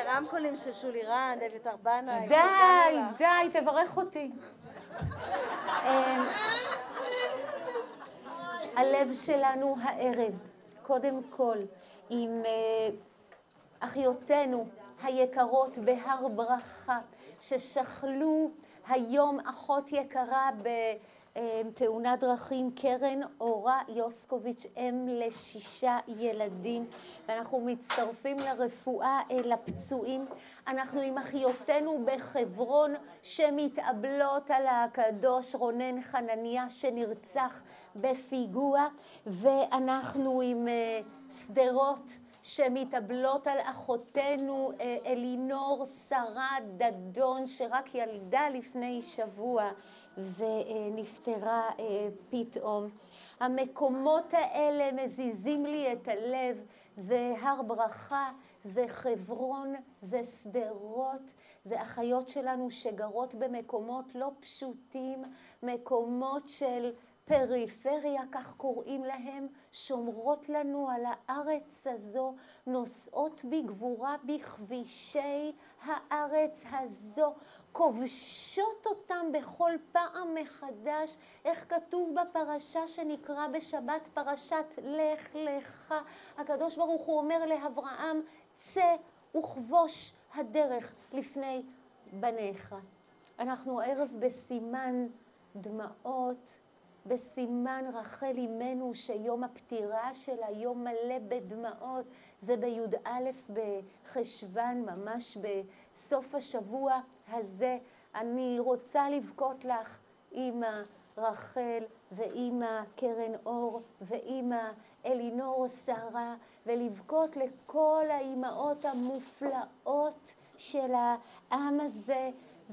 הרמקולים של שולי רן, אביתר בנאי. די, תברך אותי. הלב שלנו הערב, קודם כל, עם אחיותינו היקרות בהר ברכה, ששכלו היום אחות יקרה בתאונת דרכים, קרן אורה יוסקוביץ', אם ל6 ילדים, ואנחנו מצטרפים לרפואה לפצועים. אנחנו עם אחיותינו בחברון שמתאבלות על הקדוש רונן חנניה שנרצח בפיגוע, ואנחנו עם סדרות שמתאבלות על אחותנו אלינור שרה דדון, שרק ילדה לפני שבוע ונפטרה פתאום. המקומות האלה מזיזים לי את הלב. זה הר ברכה, זה חברון, זה סדרות, זה אחיות שלנו שגרות במקומות לא פשוטים, מקומות של פריפריה, כך קוראים להם, שומרות לנו על הארץ הזו, נוסעות בגבורה בכבישי הארץ הזו, כובשות אותם בכל פעם מחדש, איך כתוב בפרשה שנקרא בשבת פרשת לך לך. הקדוש ברוך הוא אומר לאברהם, צא וכבוש הדרך לפני בניך. אנחנו ערב בסימן דמעות, בסימן רחל אימנו, שיום הפטירה של היום מלא בדמעות, זה בי"א בחשוון, ממש בסוף השבוע הזה. אני רוצה לבכות לך, אמא רחל ואמא קרן אור ואמא אלינור שרה, ולבכות לכל האימהות המופלאות של העם הזה.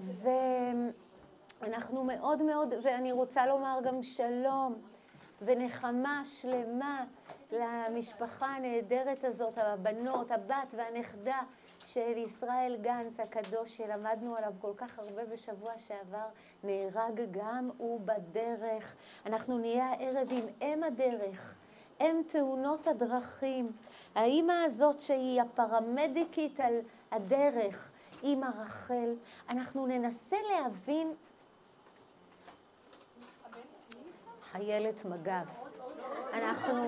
אנחנו מאוד מאוד, ואני רוצה לומר גם שלום ונחמה שלמה למשפחה הנהדרת הזאת, הבנות, הבת והנכדה של ישראל גנץ הקדוש, שלמדנו עליו כל כך הרבה בשבוע שעבר, נהרג גם הוא בדרך. אנחנו נהיה הערב עם אם הדרך, אם תאונות הדרכים, האמא הזאת שהיא הפרמדיקית על הדרך, אמא רחל. אנחנו ננסה להבין חיילת מג"ב. אנחנו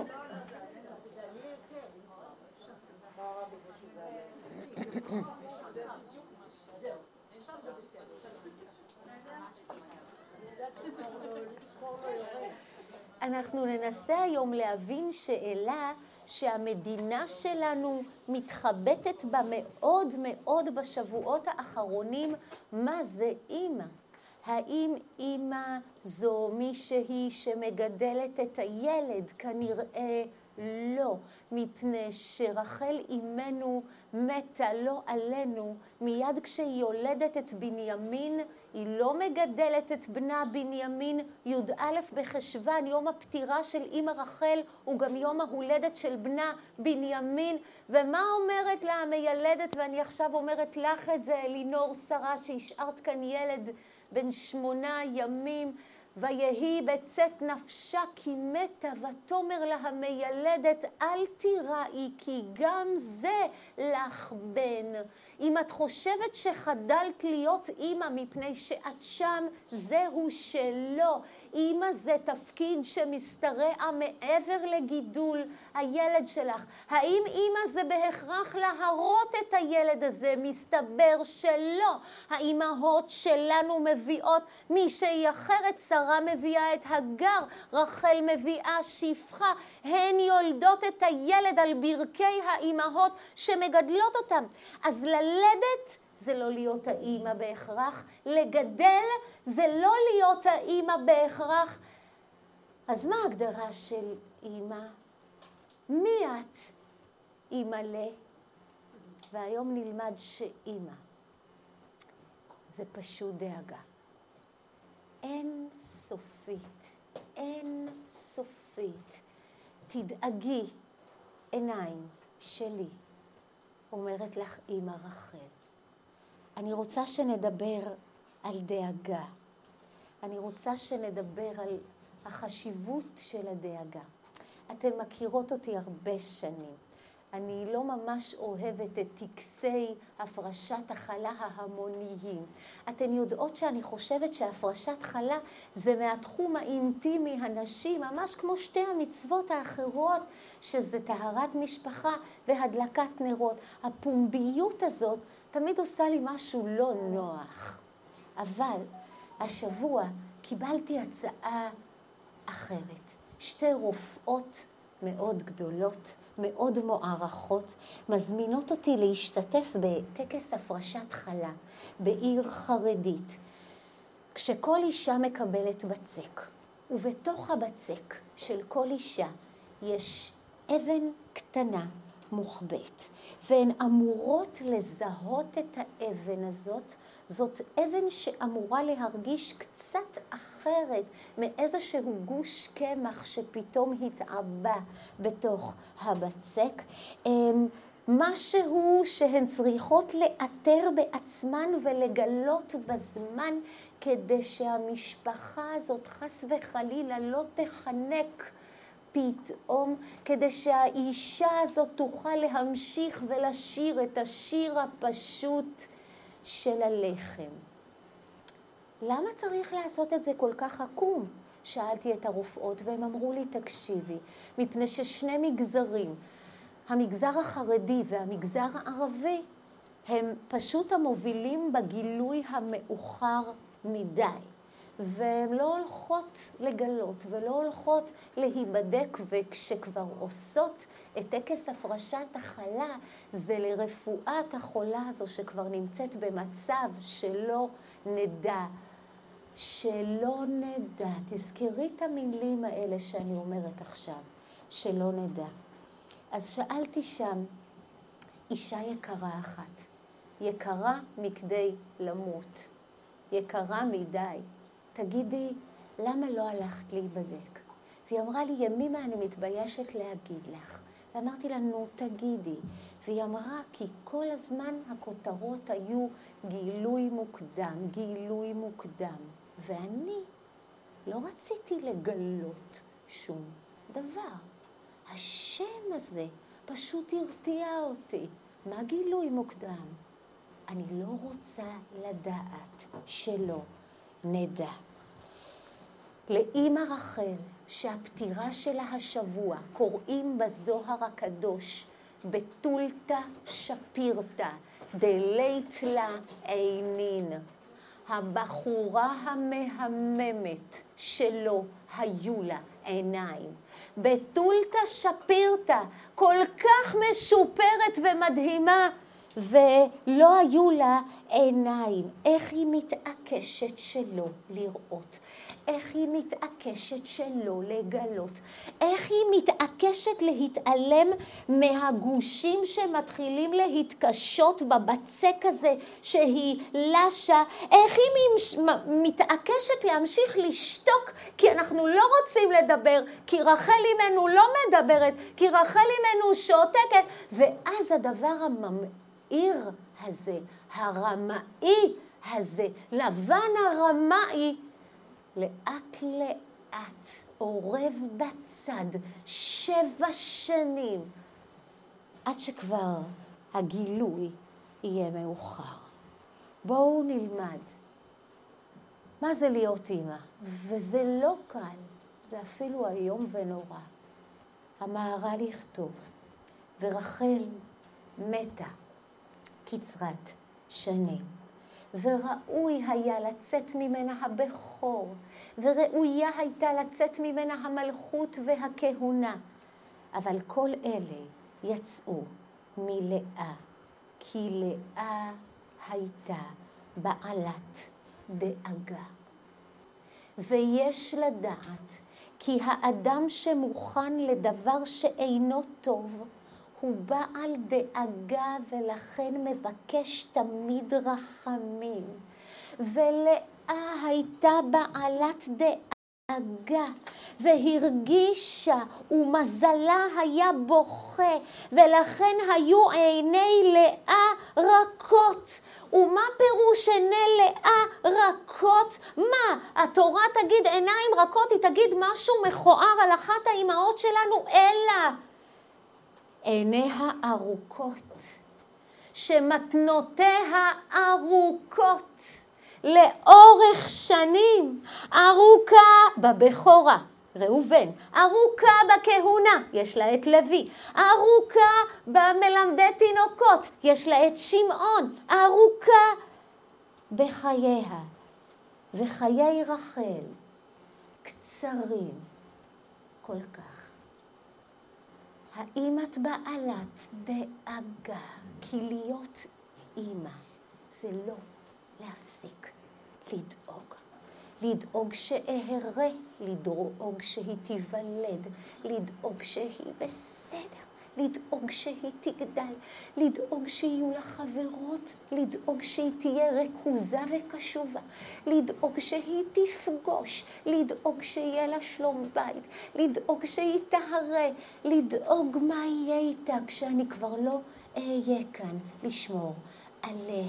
אנחנו ננסה היום להבין שאלה שהמדינה שלנו מתחבטת בה מאוד מאוד בשבועות האחרונים. מה זה אימא? האם אימא זו מישהי שמגדלת את הילד? כנראה לא, מפני שרחל אימנו מתה לא עלינו. מיד כשהיא יולדת את בנימין, היא לא מגדלת את בנה בנימין. י"א בחשוון, יום הפטירה של אמא רחל, הוא גם יום ההולדת של בנה בנימין. ומה אומרת לה המיילדת, ואני עכשיו אומרת לך את זה, אלינור שרה, שהשארת כאן ילד בן 8 ימים, ויהי בצאת נפשה כי מתה, ותאמר לה המיילדת, אל תיראי, כי גם זה לך בן. אם את חושבת שחדלת להיות אימא מפני שאת שם, זהו שלא. אימא זה תפקיד שמסתרע מעבר לגידול הילד שלך. האם אימא זה בהכרח להרות את הילד הזה? מסתבר שלא. האימהות שלנו מביאות מישהי אחרת, שרה מביאה את הגר, רחל מביאה שפחה. הן יולדות את הילד על ברכי האימהות שמגדלות אותם. אז ללדת זה לא להיות האימא בהכרח, לגדל זה לא להיות האימא בהכרח. אז מה ההגדרה של אימא? מי את אימא ל? והיום נלמד שאימא זה פשוט דאגה. אין סופית, אין סופית. תדאגי, עיניים שלי, אומרת לך אימא רחל. אני רוצה שנדבר על דאגה. אני רוצה שנדבר על החשיבות של הדאגה. אתן מכירות אותי הרבה שנים. אני לא ממש אוהבת את טקסי הפרשת החלה ההמוניים. אתן יודעות שאני חושבת שהפרשת חלה זה מהתחום האינטימי הנשי, ממש כמו שתי המצוות האחרות, שזה טהרת משפחה והדלקת נרות. הפומביות הזאת תמיד עושה לי משהו לא נוח. אבל השבוע קיבלתי הצעה אחרת. שתי רופאות מאוד גדולות, מאוד מוערכות, מזמינות אותי להשתתף בטקס הפרשת חלה בעיר חרדית, כשכל אישה מקבלת בצק, ובתוך הבצק של כל אישה יש אבן קטנה מוחבאת, והן אמורות לזהות את האבן הזאת. זאת אבן שאמורה להרגיש קצת אחרת מאיזשהו גוש קמח שפתאום התעבה בתוך הבצק. משהו שהן צריכות לאתר בעצמן ולגלות בזמן, כדי שהמשפחה הזאת חס וחלילה לא תחנק פתאום, כדי שהאישה הזאת תוכל להמשיך ולשיר את השיר הפשוט של הלחם. למה צריך לעשות את זה כל כך עקום? שאלתי את הרופאות והם אמרו לי, תקשיבי, מפני ששני מגזרים, המגזר החרדי והמגזר הערבי, הם פשוט המובילים בגילוי המאוחר מדי. והן לא הולכות לגלות ולא הולכות להיבדק, וכשכבר עושות את טקס הפרשת החלה, זה לרפואת החולה הזו שכבר נמצאת במצב שלא נדע. שלא נדע. תזכרי את המילים האלה שאני אומרת עכשיו, שלא נדע. אז שאלתי שם אישה יקרה אחת, יקרה מכדי למות, יקרה מדי. תגידי, למה לא הלכת להיבדק? והיא אמרה לי, ימימה, אני מתביישת להגיד לך. ואמרתי לה, נו, תגידי. והיא אמרה, כי כל הזמן הכותרות היו גילוי מוקדם, גילוי מוקדם. ואני לא רציתי לגלות שום דבר. השם הזה פשוט הרתיע אותי. מה גילוי מוקדם? אני לא רוצה לדעת שלא נדע. לאמא רחל, שהפטירה שלה השבוע, קוראים בזוהר הקדוש, בתולתא שפירתא, דלית לה עינין. הבחורה המהממת שלא היו לה עיניים. בתולתא שפירתא, כל כך משופרת ומדהימה, ולא היו לה עיניים. איך היא מתעקשת שלא לראות? איך היא מתעקשת שלא לגלות? איך היא מתעקשת להתעלם מהגושים שמתחילים להתקשות בבצק הזה שהיא לשה? איך היא מתעקשת להמשיך לשתוק? כי אנחנו לא רוצים לדבר, כי רחל אימנו לא מדברת, כי רחל אימנו שותקת. ואז הדבר הממאיר הזה, הרמאי הזה, לבן הרמאי, לאט לאט עורב בצד 7 שנים, עד שכבר הגילוי יהיה מאוחר. בואו נלמד מה זה להיות אמא, וזה לא קל, זה אפילו היום ונורא. המהרה לכתוב, ורחל מתה קצרת שנים, וראוי היה לצאת ממנה הבכור, וראויה הייתה לצאת ממנה המלכות והכהונה. אבל כל אלה יצאו מלאה, כי לאה הייתה בעלת דאגה. ויש לדעת כי האדם שמוכן לדבר שאינו טוב, הוא בעל דאגה, ולכן מבקש תמיד רחמים. ולאה הייתה בעלת דאגה, והרגישה, ומזלה היה בוכה, ולכן היו עיני לאה רכות. ומה פירוש עיני לאה רכות? מה? התורה תגיד עיניים רכות, היא תגיד משהו מכוער על אחת האימהות שלנו? אלא עיניה ארוכות, שמתנותיה ארוכות, לאורך שנים, ארוכה בבכורה, ראובן, ארוכה בכהונה, יש לה את לוי, ארוכה במלמדי תינוקות, יש לה את שמעון, ארוכה בחייה, וחיי רחל קצרים כל כך. האם את בעלת דאגה? כי להיות אימא זה לא להפסיק לדאוג. לדאוג שאהרה, לדאוג שהיא תיוולד, לדאוג שהיא בסדר, לדאוג שהיא תגדל, לדאוג שיהיו לה חברות, לדאוג שהיא תהיה ריכוזה וקשובה, לדאוג שהיא תפגוש, לדאוג שיהיה לה שלום בית, לדאוג שהיא תהרה, לדאוג מה יהיה איתה כשאני כבר לא אהיה כאן, לשמור עליה.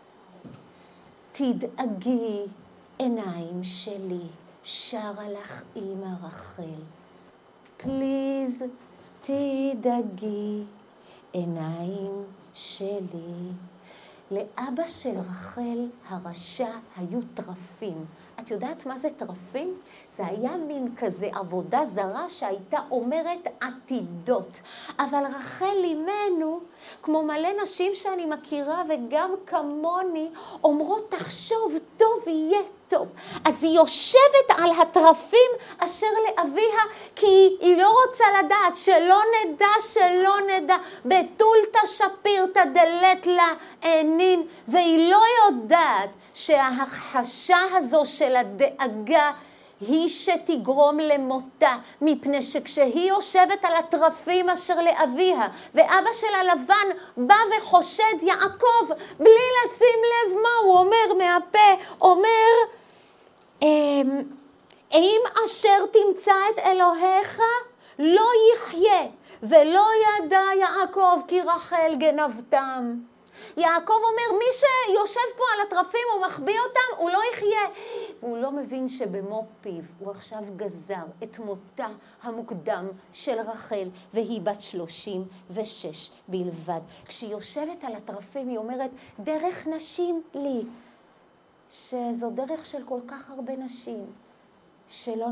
תדאגי עיניים שלי, שרה לך אמא רחל. פליז, תדאגי עיניים שלי. לאבא של רחל הרשע היו טרפים. את יודעת מה זה טרפים? זה היה מין כזה עבודה זרה שהייתה אומרת עתידות. אבל רחל אימנו, כמו מלא נשים שאני מכירה וגם כמוני, אומרות תחשוב טוב יהיה טוב. אז היא יושבת על הטרפים אשר לאביה, כי היא לא רוצה לדעת, שלא נדע, בתולתא שפירתא דלת לה עינין, והיא לא יודעת שההכחשה הזו של הדאגה היא שתגרום למותה, מפני שכשהיא יושבת על הטרפים אשר לאביה, ואבא שלה לבן בא וחושד יעקב, בלי לשים לב מה הוא אומר מהפה, אומר, אם אשר תמצא את אלוהיך לא יחיה, ולא ידע יעקב כי רחל גנבתם. יעקב אומר, מי שיושב פה על הטרפים ומחביא אותם, הוא לא יחיה. והוא לא מבין שבמו פיו הוא עכשיו גזר את מותה המוקדם של רחל, והיא בת 36 בלבד. כשהיא יושבת על הטרפים היא אומרת, דרך נשים לי, שזו דרך של כל כך הרבה נשים, שלא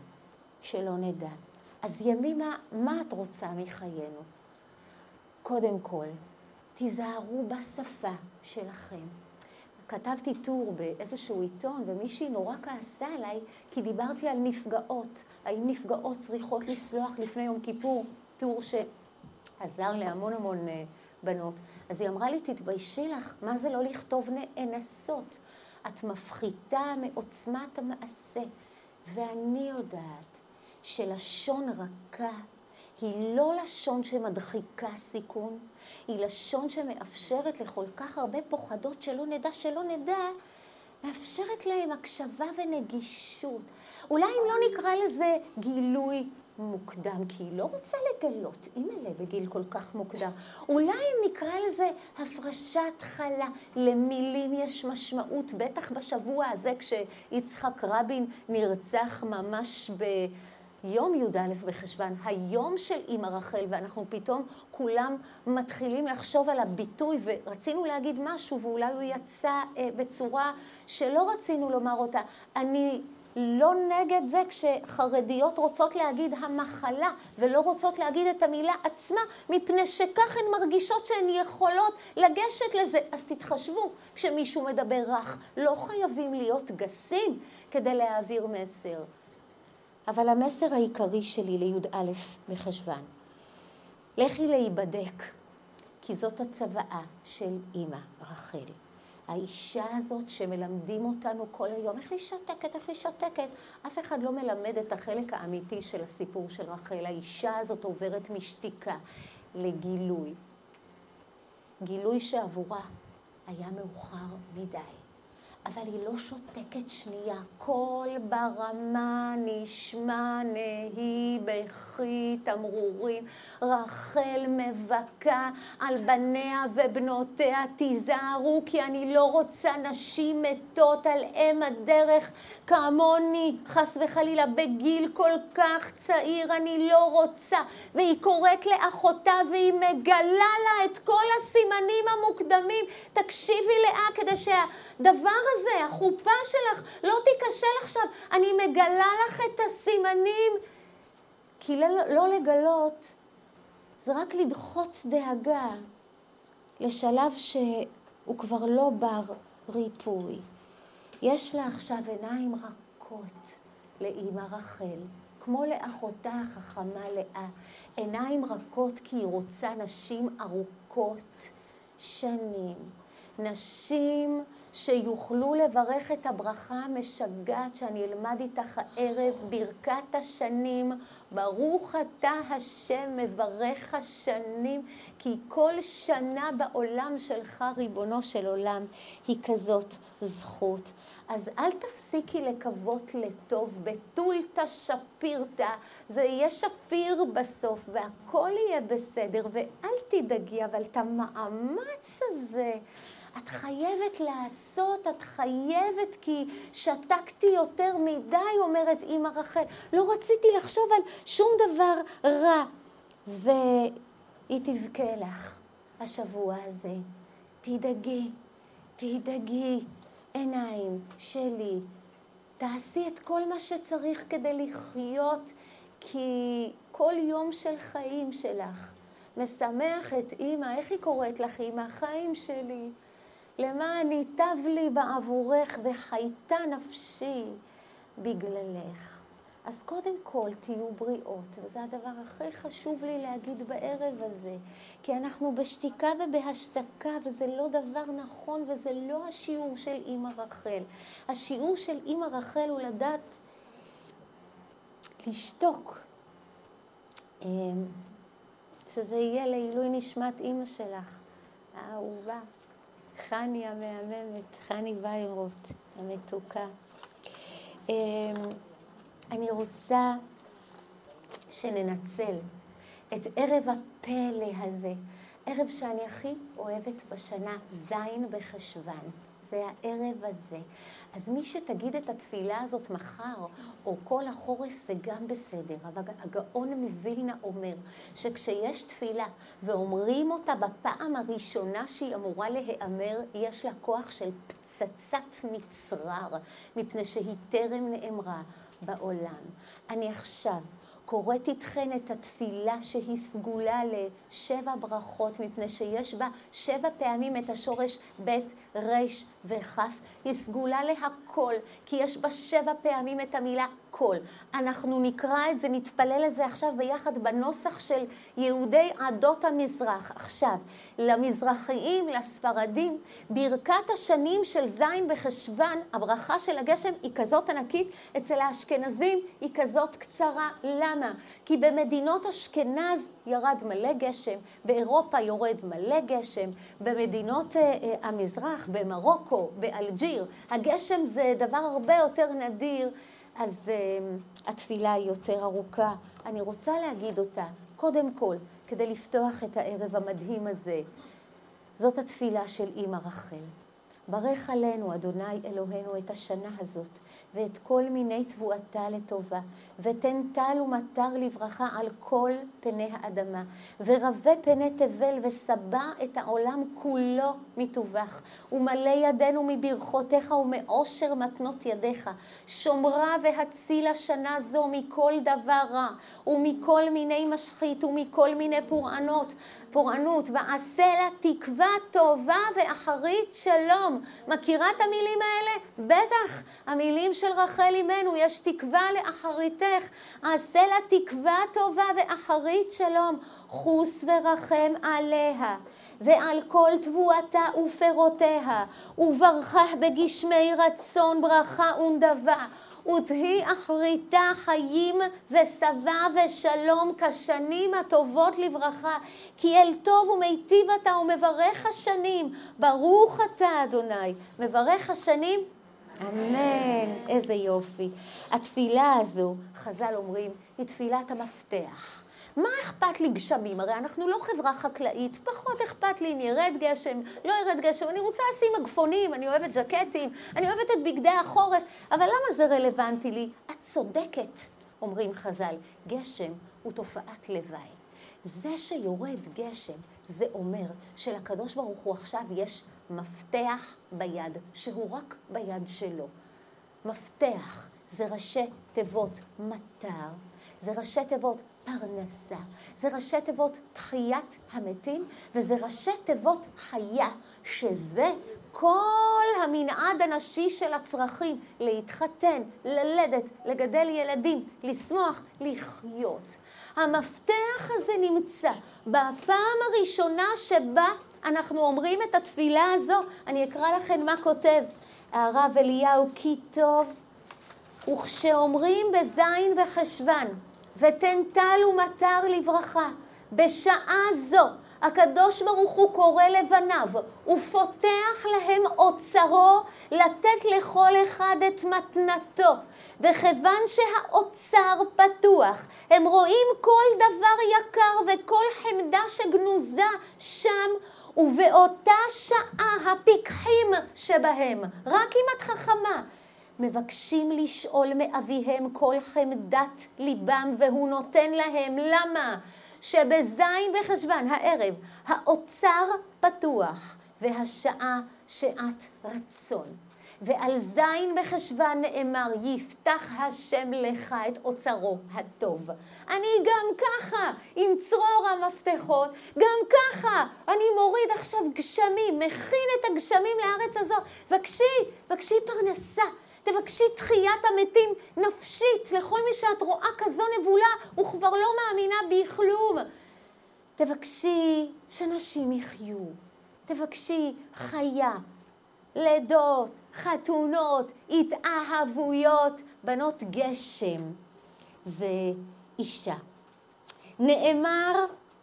נדע. אז ימימה, מה את רוצה מחיינו? קודם כל, תיזהרו בשפה שלכם. כתבתי טור באיזשהו עיתון, ומישהי נורא כעסה עליי, כי דיברתי על נפגעות. האם נפגעות צריכות לסלוח לפני יום כיפור? טור שעזר להמון בנות. אז היא אמרה לי, תתביישי לך, מה זה לא לכתוב נאנסות? את מפחיתה מעוצמת המעשה. ואני יודעת שלשון רכה היא לא לשון שמדחיקה סיכון, היא לשון שמאפשרת לכל כך הרבה פוחדות שלא נדע, מאפשרת להם הקשבה ונגישות. אולי אם לא נקרא לזה גילוי מוקדם, כי היא לא רוצה לגלות, אימא'לה בגיל כל כך מוקדם. אולי אם נקרא לזה הפרשת חלה, למילים יש משמעות, בטח בשבוע הזה כשיצחק רבין נרצח ממש ביום י"א בחשוון, היום של אמא רחל, ואנחנו פתאום כולם מתחילים לחשוב על הביטוי, ורצינו להגיד משהו, ואולי הוא יצא בצורה שלא רצינו לומר אותה. אני לא נגד זה כשחרדיות רוצות להגיד המחלה, ולא רוצות להגיד את המילה עצמה, מפני שכך הן מרגישות שהן יכולות לגשת לזה. אז תתחשבו, כשמישהו מדבר רך, לא חייבים להיות גסים כדי להעביר מסר. אבל המסר העיקרי שלי לי"א בחשוון, לכי להיבדק, כי זאת הצוואה של אמא רחל. האישה הזאת שמלמדים אותנו כל היום, איך היא שותקת, אף אחד לא מלמד את החלק האמיתי של הסיפור של רחל. האישה הזאת עוברת משתיקה לגילוי. גילוי שעבורה היה מאוחר מדי. אבל היא לא שותקת שנייה. קול ברמה נשמע נהי בכי תמרורים. רחל מבכה על בניה ובנותיה, תיזהרו כי אני לא רוצה נשים מתות על אם הדרך כמוני, חס וחלילה בגיל כל כך צעיר, אני לא רוצה. והיא קוראת לאחותה והיא מגלה לה את כל הסימנים המוקדמים. תקשיבי לאה כדי שהדבר הזה, החופה שלך, לא תיכשל עכשיו. אני מגלה לך את הסימנים. כי לא לגלות, זה רק לדחות דאגה לשלב שהוא כבר לא בר ריפוי. יש לה עכשיו עיניים רכות לאמא רחל, כמו לאחותה החכמה לאה. עיניים רכות כי היא רוצה נשים ארוכות שנים. נשים שיוכלו לברך את הברכה המשגעת שאני אלמד איתך הערב, ברכת השנים, ברוך אתה השם מברך השנים, כי כל שנה בעולם שלך ריבונו של עולם היא כזאת זכות. אז אל תפסיקי לקוות לטוב, בתולתא שפירתא, זה יהיה שפיר בסוף והכל יהיה בסדר, ואל תדאגי, אבל את המאמץ הזה את חייבת לעשות, את חייבת, כי שתקתי יותר מדי, אומרת אמא רחל. לא רציתי לחשוב על שום דבר רע. והיא תבכה לך השבוע הזה. תדאגי, עיניים שלי. תעשי את כל מה שצריך כדי לחיות, כי כל יום של חיים שלך משמח את אמא. איך היא קוראת לך אמא? חיים שלי. למען ייטב לי בעבורך וחייתה נפשי בגללך. אז קודם כל תהיו בריאות, וזה הדבר הכי חשוב לי להגיד בערב הזה, כי אנחנו בשתיקה ובהשתקה, וזה לא דבר נכון, וזה לא השיעור של אמא רחל. השיעור של אמא רחל הוא לדעת לשתוק, שזה יהיה לעילוי נשמת אמא שלך, האהובה. חני המהממת, חני ויירוט, המתוקה. אני רוצה שננצל את ערב הפלא הזה, ערב שאני הכי אוהבת בשנה, זין בחשוון. זה הערב הזה. אז מי שתגיד את התפילה הזאת מחר, או כל החורף, זה גם בסדר. אבל הגאון מווילנה אומר שכשיש תפילה ואומרים אותה בפעם הראשונה שהיא אמורה להיאמר, יש לה כוח של פצצת מצרר, מפני שהיא טרם נאמרה בעולם. אני עכשיו קוראת איתכן את התפילה שהיא סגולה ל7 ברכות, מפני שיש בה 7 פעמים את השורש בית, רש וחף. היא סגולה להכל, כי יש בה 7 פעמים את המילה כל. אנחנו נקרא את זה, נתפלל את זה עכשיו ביחד בנוסח של יהודי עדות המזרח. עכשיו, למזרחיים, לספרדים, ברכת השנים של זין בחשוון, הברכה של הגשם היא כזאת ענקית, אצל האשכנזים היא כזאת קצרה. למה? כי במדינות אשכנז ירד מלא גשם, באירופה יורד מלא גשם, במדינות המזרח, במרוקו, באלג'יר, הגשם זה דבר הרבה יותר נדיר, אז התפילה היא יותר ארוכה. אני רוצה להגיד אותה, קודם כל, כדי לפתוח את הערב המדהים הזה. זאת התפילה של אמא רחל. ברך עלינו, אדוני אלוהינו, את השנה הזאת, ואת כל מיני תבואתה לטובה, ותן טל ומטר לברכה על כל פני האדמה, ורבה פני תבל וסבע את העולם כולו מטובח, ומלא ידינו מברכותיך ומאושר מתנות ידיך, שומרה והצילה שנה זו מכל דבר רע, ומכל מיני משחית, ומכל מיני פורענות, ועשה לה תקווה טובה ואחרית שלום. מכירה את המילים האלה? בטח, המילים של רחל אמנו, יש תקווה לאחריתך, עשה לה תקווה טובה ואחרית שלום, חוס ורחם עליה, ועל כל תבואתה ופירותיה, וברכך בגשמי רצון ברכה ונדבה, ותהי אחריתה חיים ושבע ושלום כשנים הטובות לברכה, כי אל טוב ומיטיב אתה ומברך השנים, ברוך אתה אדוני, מברך השנים אמן, איזה יופי. התפילה הזו, חז"ל אומרים, היא תפילת המפתח. מה אכפת לי גשמים? הרי אנחנו לא חברה חקלאית, פחות אכפת לי אם ירד גשם, לא ירד גשם. אני רוצה לשים מגפונים, אני אוהבת ג'קטים, אני אוהבת את בגדי החורף, אבל למה זה רלוונטי לי? את צודקת, אומרים חז"ל, גשם הוא תופעת לוואי. זה שיורד גשם, זה אומר שלקדוש ברוך הוא עכשיו יש מפתח ביד, שהוא רק ביד שלו. מפתח זה ראשי תיבות מטר, זה ראשי תיבות פרנסה, זה ראשי תיבות תחיית המתים, וזה ראשי תיבות חיה, שזה כל המנעד הנשי של הצרכים, להתחתן, ללדת, לגדל ילדים, לשמוח, לחיות. המפתח הזה נמצא בפעם הראשונה שבה אנחנו אומרים את התפילה הזו. אני אקרא לכם מה כותב הרב אליהו, כי טוב, וכשאומרים בזין וחשוון, ותן טל ומטר לברכה, בשעה זו הקדוש ברוך הוא קורא לבניו ופותח להם אוצרו לתת לכל אחד את מתנתו, וכיוון שהאוצר פתוח הם רואים כל דבר יקר וכל חמדה שגנוזה שם, ובאותה שעה הפיקחים שבהם, רק אם את חכמה, מבקשים לשאול מאביהם כל חמדת ליבם, והוא נותן להם. למה? שבזין בחשוון הערב האוצר פתוח והשעה שעת רצון, ועל זין בחשוון נאמר יפתח השם לך את אוצרו הטוב. אני גם ככה עם צרור המפתחות, גם ככה אני מוריד עכשיו גשמים, מכין את הגשמים לארץ הזאת. בקשי פרנסה, תבקשי תחיית המתים נפשית. לכל מי שאת רואה כזו נבולה, הוא כבר לא מאמינה בכלום. תבקשי שנשים יחיו, תבקשי חיה, לידות, חתונות, התאהבויות, בנות גשם. זה אישה. נאמר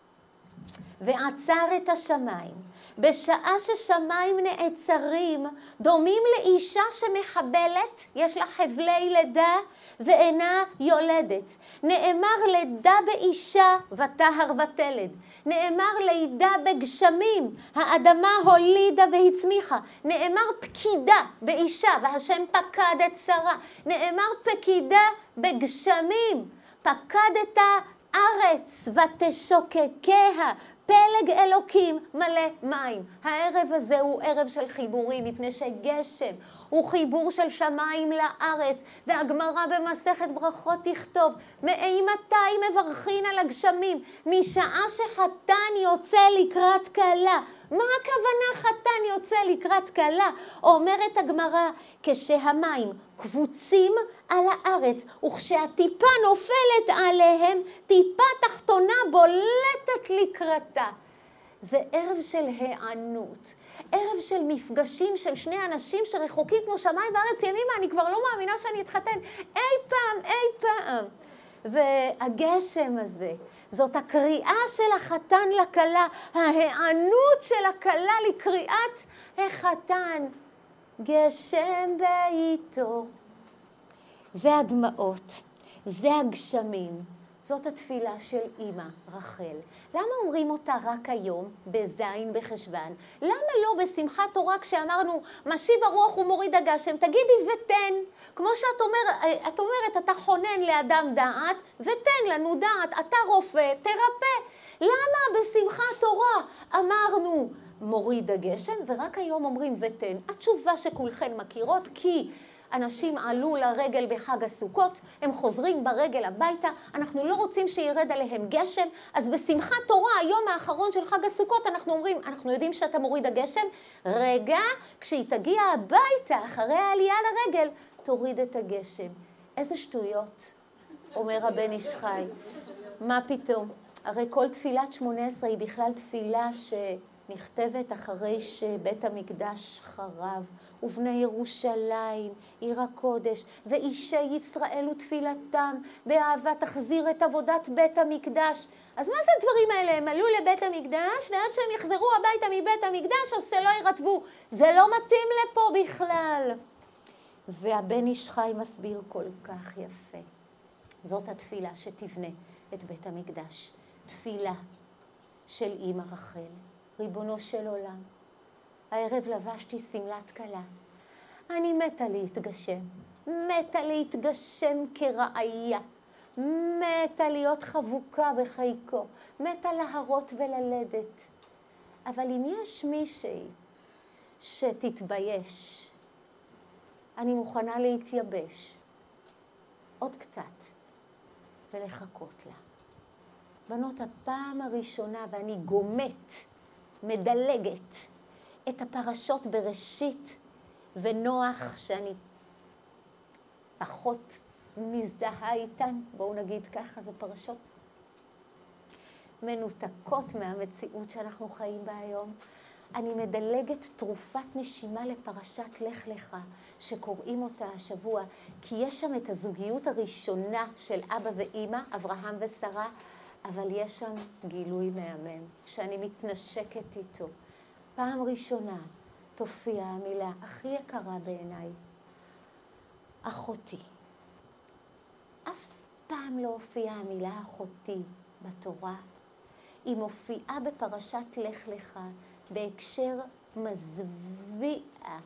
ועצר את השמיים. בשעה ששמיים נעצרים, דומים לאישה שמחבלת, יש לה חבלי לידה ואינה יולדת. נאמר לידה באישה ותהר ותלד. נאמר לידה בגשמים, האדמה הולידה והצמיחה. נאמר פקידה באישה, והשם פקד את שרה. נאמר פקידה בגשמים, פקדת ארץ ותשוקקיה, פלג אלוקים מלא מים. הערב הזה הוא ערב של חיבורים, מפני שגשם הוא חיבור של שמיים לארץ, והגמרא במסכת ברכות תכתוב, מאימתי מברכין על הגשמים? משעה שחתן יוצא לקראת כלה. מה הכוונה חתן יוצא לקראת כלה? אומרת הגמרא, כשהמים קבוצים על הארץ, וכשהטיפה נופלת עליהם, טיפה תחתונה בולטת לקראתה. זה ערב של הענות, ערב של מפגשים של שני אנשים שרחוקים כמו שמיים וארץ ימימה. אני כבר לא מאמינה שאני אתחתן אי פעם. והגשם הזה, זאת הקריאה של החתן לכלה, ההיענות של הכלה לקריאת החתן. גשם בעיתו. זה הדמעות, זה הגשמים. זאת התפילה של אמא רחל. למה אומרים אותה רק היום, בזין בחשוון? למה לא בשמחת תורה כשאמרנו, משיב הרוח ומוריד הגשם? תגידי ותן. כמו שאת אומרת, אתה חונן לאדם דעת, ותן לנו דעת, אתה רופא, תרפא. למה בשמחת תורה אמרנו מוריד הגשם, ורק היום אומרים ותן? התשובה שכולכן מכירות, כי אנשים עלו לרגל בחג הסוכות, הם חוזרים ברגל הביתה, אנחנו לא רוצים שירד עליהם גשם, אז בשמחת תורה, היום האחרון של חג הסוכות, אנחנו אומרים, אנחנו יודעים שאתה מוריד הגשם, רגע, כשהיא תגיע הביתה, אחרי העלייה לרגל, תוריד את הגשם. איזה שטויות, אומר הבן איש חי. מה פתאום? הרי כל תפילת 18 היא בכלל תפילה נכתבת אחרי שבית המקדש חרב, ובני ירושלים, עיר הקודש, ואישי ישראל ותפילתם, באהבה תחזיר את עבודת בית המקדש. אז מה זה הדברים האלה? הם עלו לבית המקדש, ועד שהם יחזרו הביתה מבית המקדש, אז שלא ירטבו. זה לא מתאים לפה בכלל. והבן איש חי מסביר כל כך יפה. זאת התפילה שתבנה את בית המקדש. תפילה של אמא רחל. ריבונו של עולם, הערב לבשתי שמלת כלה. אני מתה להתגשם. מתה להתגשם כרעיה. מתה להיות חבוקה בחיקו. מתה להרות וללדת. אבל אם יש מישהי שתתבייש, אני מוכנה להתייבש עוד קצת ולחכות לה. בנות, הפעם הראשונה, ואני גומת, מדלגת את הפרשות בראשית ונוח, שאני פחות מזדהה איתן, בואו נגיד ככה, זה פרשות מנותקות מהמציאות שאנחנו חיים בה היום. אני מדלגת תרופת נשימה לפרשת לך לך, שקוראים אותה השבוע, כי יש שם את הזוגיות הראשונה של אבא ואמא, אברהם ושרה, אבל יש שם גילוי מהמם, שאני מתנשקת איתו. פעם ראשונה תופיע המילה הכי יקרה בעיניי, אחותי. אף פעם לא הופיעה המילה אחותי בתורה. היא מופיעה בפרשת לך לך, בהקשר מזוויע.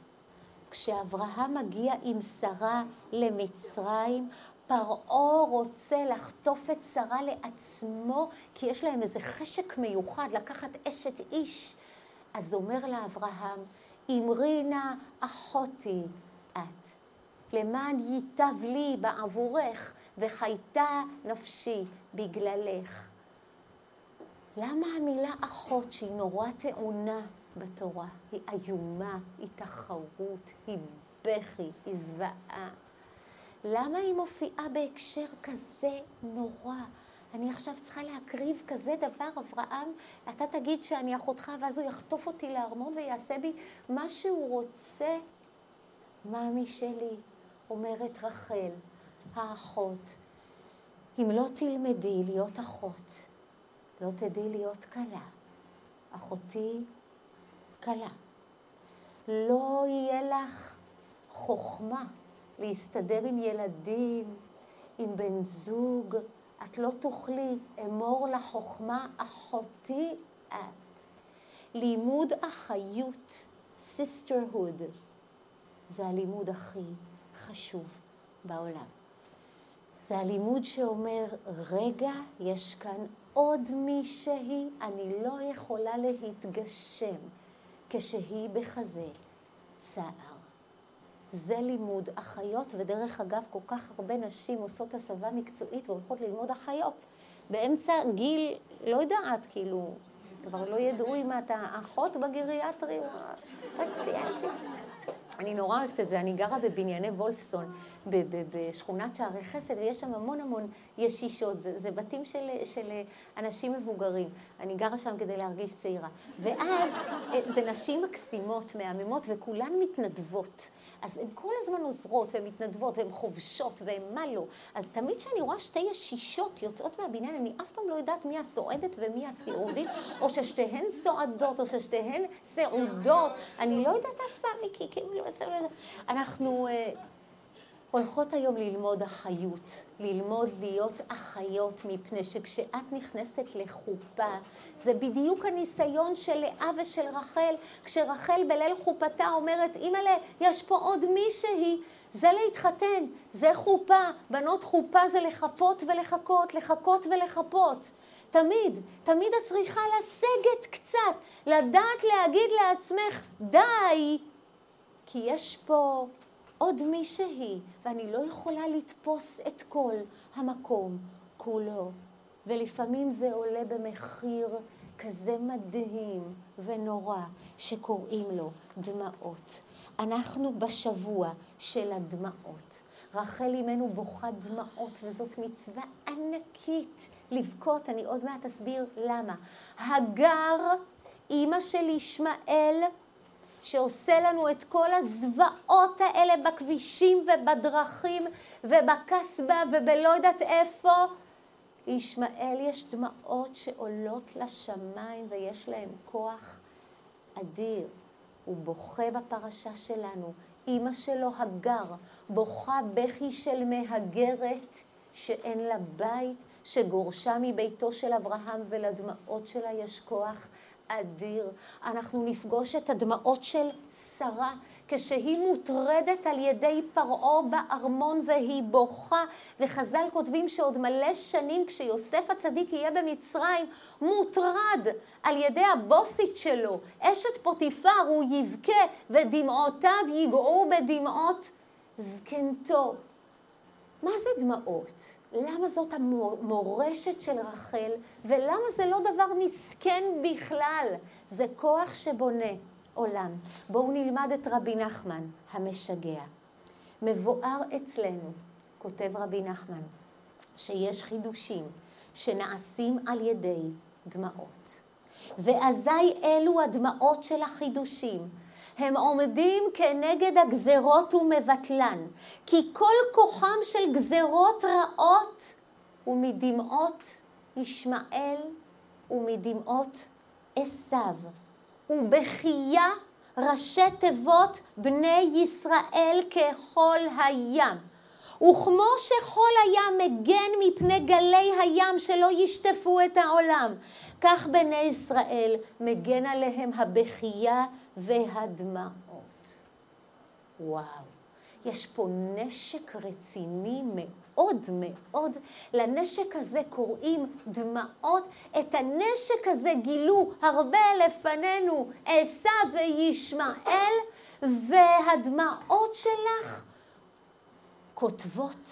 כשאברהם מגיע עם שרה למצרים, פרעה רוצה לחטוף את שרה לעצמו, כי יש להם איזה חשק מיוחד לקחת אשת איש. אז אומר לה אברהם, אמרי נא אחותי את, למען ייטב לי בעבורך, וחייתה נפשי בגללך. למה המילה אחות, שהיא נורא טעונה בתורה, היא איומה, היא תחרות, היא בכי, היא זוועה? למה היא מופיעה בהקשר כזה נורא? אני עכשיו צריכה להקריב כזה דבר, אברהם, אתה תגיד שאני אחותך, ואז הוא יחטוף אותי לארמון ויעשה בי מה שהוא רוצה. מאמי שלי, אומרת רחל, האחות, אם לא תלמדי להיות אחות, לא תדעי להיות קלה. אחותי קלה. לא יהיה לך חוכמה להסתדר עם ילדים, עם בן זוג. את לא תוכלי, אמור לחוכמה אחותי את. לימוד אחיות, sisterhood, זה הלימוד הכי חשוב בעולם. זה הלימוד שאומר, רגע, יש כאן עוד מישהי, אני לא יכולה להתגשם כשהיא בחזה צער. זה לימוד אחיות, ודרך אגב, כל כך הרבה נשים עושות הסבה מקצועית והולכות ללמוד אחיות. באמצע גיל, לא יודעת, כאילו, כבר לא ידעו אם אתה אחות בגריאטרי או פציינטי. אני נורא אוהבת את זה, אני גרה בבנייני וולפסון, בשכונת שערי חסד, ויש שם המון ישישות, זה בתים של אנשים מבוגרים. אני גרה שם כדי להרגיש צעירה. ואז זה נשים מקסימות, מהממות, וכולן מתנדבות. אז הן כל הזמן עוזרות, והן מתנדבות, והן חובשות, והן מה לא. אז תמיד כשאני רואה שתי ישישות יוצאות מהבניין, אני אף פעם לא יודעת מי הסועדת ומי הסיעודית, או ששתיהן סועדות, או ששתיהן סעודות. אני לא יודעת אף פעם, כי כאילו, אנחנו הולכות היום ללמוד אחיות, ללמוד להיות אחיות, מפני שכשאת נכנסת לחופה, זה בדיוק הניסיון של לאה ושל רחל, כשרחל בליל חופתה אומרת, אמא'לה, יש פה עוד מישהי, זה להתחתן, זה חופה, בנות חופה זה לחפות ולחכות, לחכות ולחפות. תמיד את צריכה לסגת קצת, לדעת להגיד לעצמך, די, כי יש פה עוד מישהי, ואני לא יכולה לתפוס את כל המקום כולו. ולפעמים זה עולה במחיר כזה מדהים ונורא, שקוראים לו דמעות. אנחנו בשבוע של הדמעות. רחל אימנו בוכה דמעות, וזאת מצווה ענקית לבכות. אני עוד מעט אסביר למה. הגר, אמא של ישמעאל, שעושה לנו את כל הזוועות האלה בכבישים ובדרכים ובקסבה ובלא יודעת איפה, לישמעאל יש דמעות שעולות לשמיים ויש להם כוח אדיר. הוא בוכה בפרשה שלנו. אמא שלו הגר, בוכה בכי של מהגרת שאין לה בית, שגורשה מביתו של אברהם, ולדמעות שלה יש כוח אדיר. אנחנו נפגוש את הדמעות של שרה, כשהיא מוטרדת על ידי פרעה בארמון והיא בוכה, וחז"ל כותבים שעוד מלא שנים כשיוסף הצדיק יהיה במצרים, מוטרד על ידי הבוסית שלו, אשת פוטיפר, הוא יבכה ודמעותיו ייגעו בדמעות זקנתו. מה זה דמעות? למה זאת המורשת של רחל? ולמה זה לא דבר מסכן בכלל? זה כוח שבונה עולם. בואו נלמד את רבי נחמן המשגע. מבואר אצלנו, כותב רבי נחמן, שיש חידושים שנעשים על ידי דמעות. ואזי אלו הדמעות של החידושים. הם עומדים כנגד הגזרות ומבטלן, כי כל כוחם של גזרות רעות הוא מדמעות ישמעאל ומדמעות עשיו. ובכייה ראשי תיבות בני ישראל ככל הים. וכמו שכל הים מגן מפני גלי הים שלא ישטפו את העולם, כך בני ישראל מגן עליהם הבכייה והדמעות. וואו, יש פה נשק רציני מאוד מאוד. לנשק הזה קוראים דמעות. את הנשק הזה גילו הרבה לפנינו עשיו וישמעאל, והדמעות שלך כותבות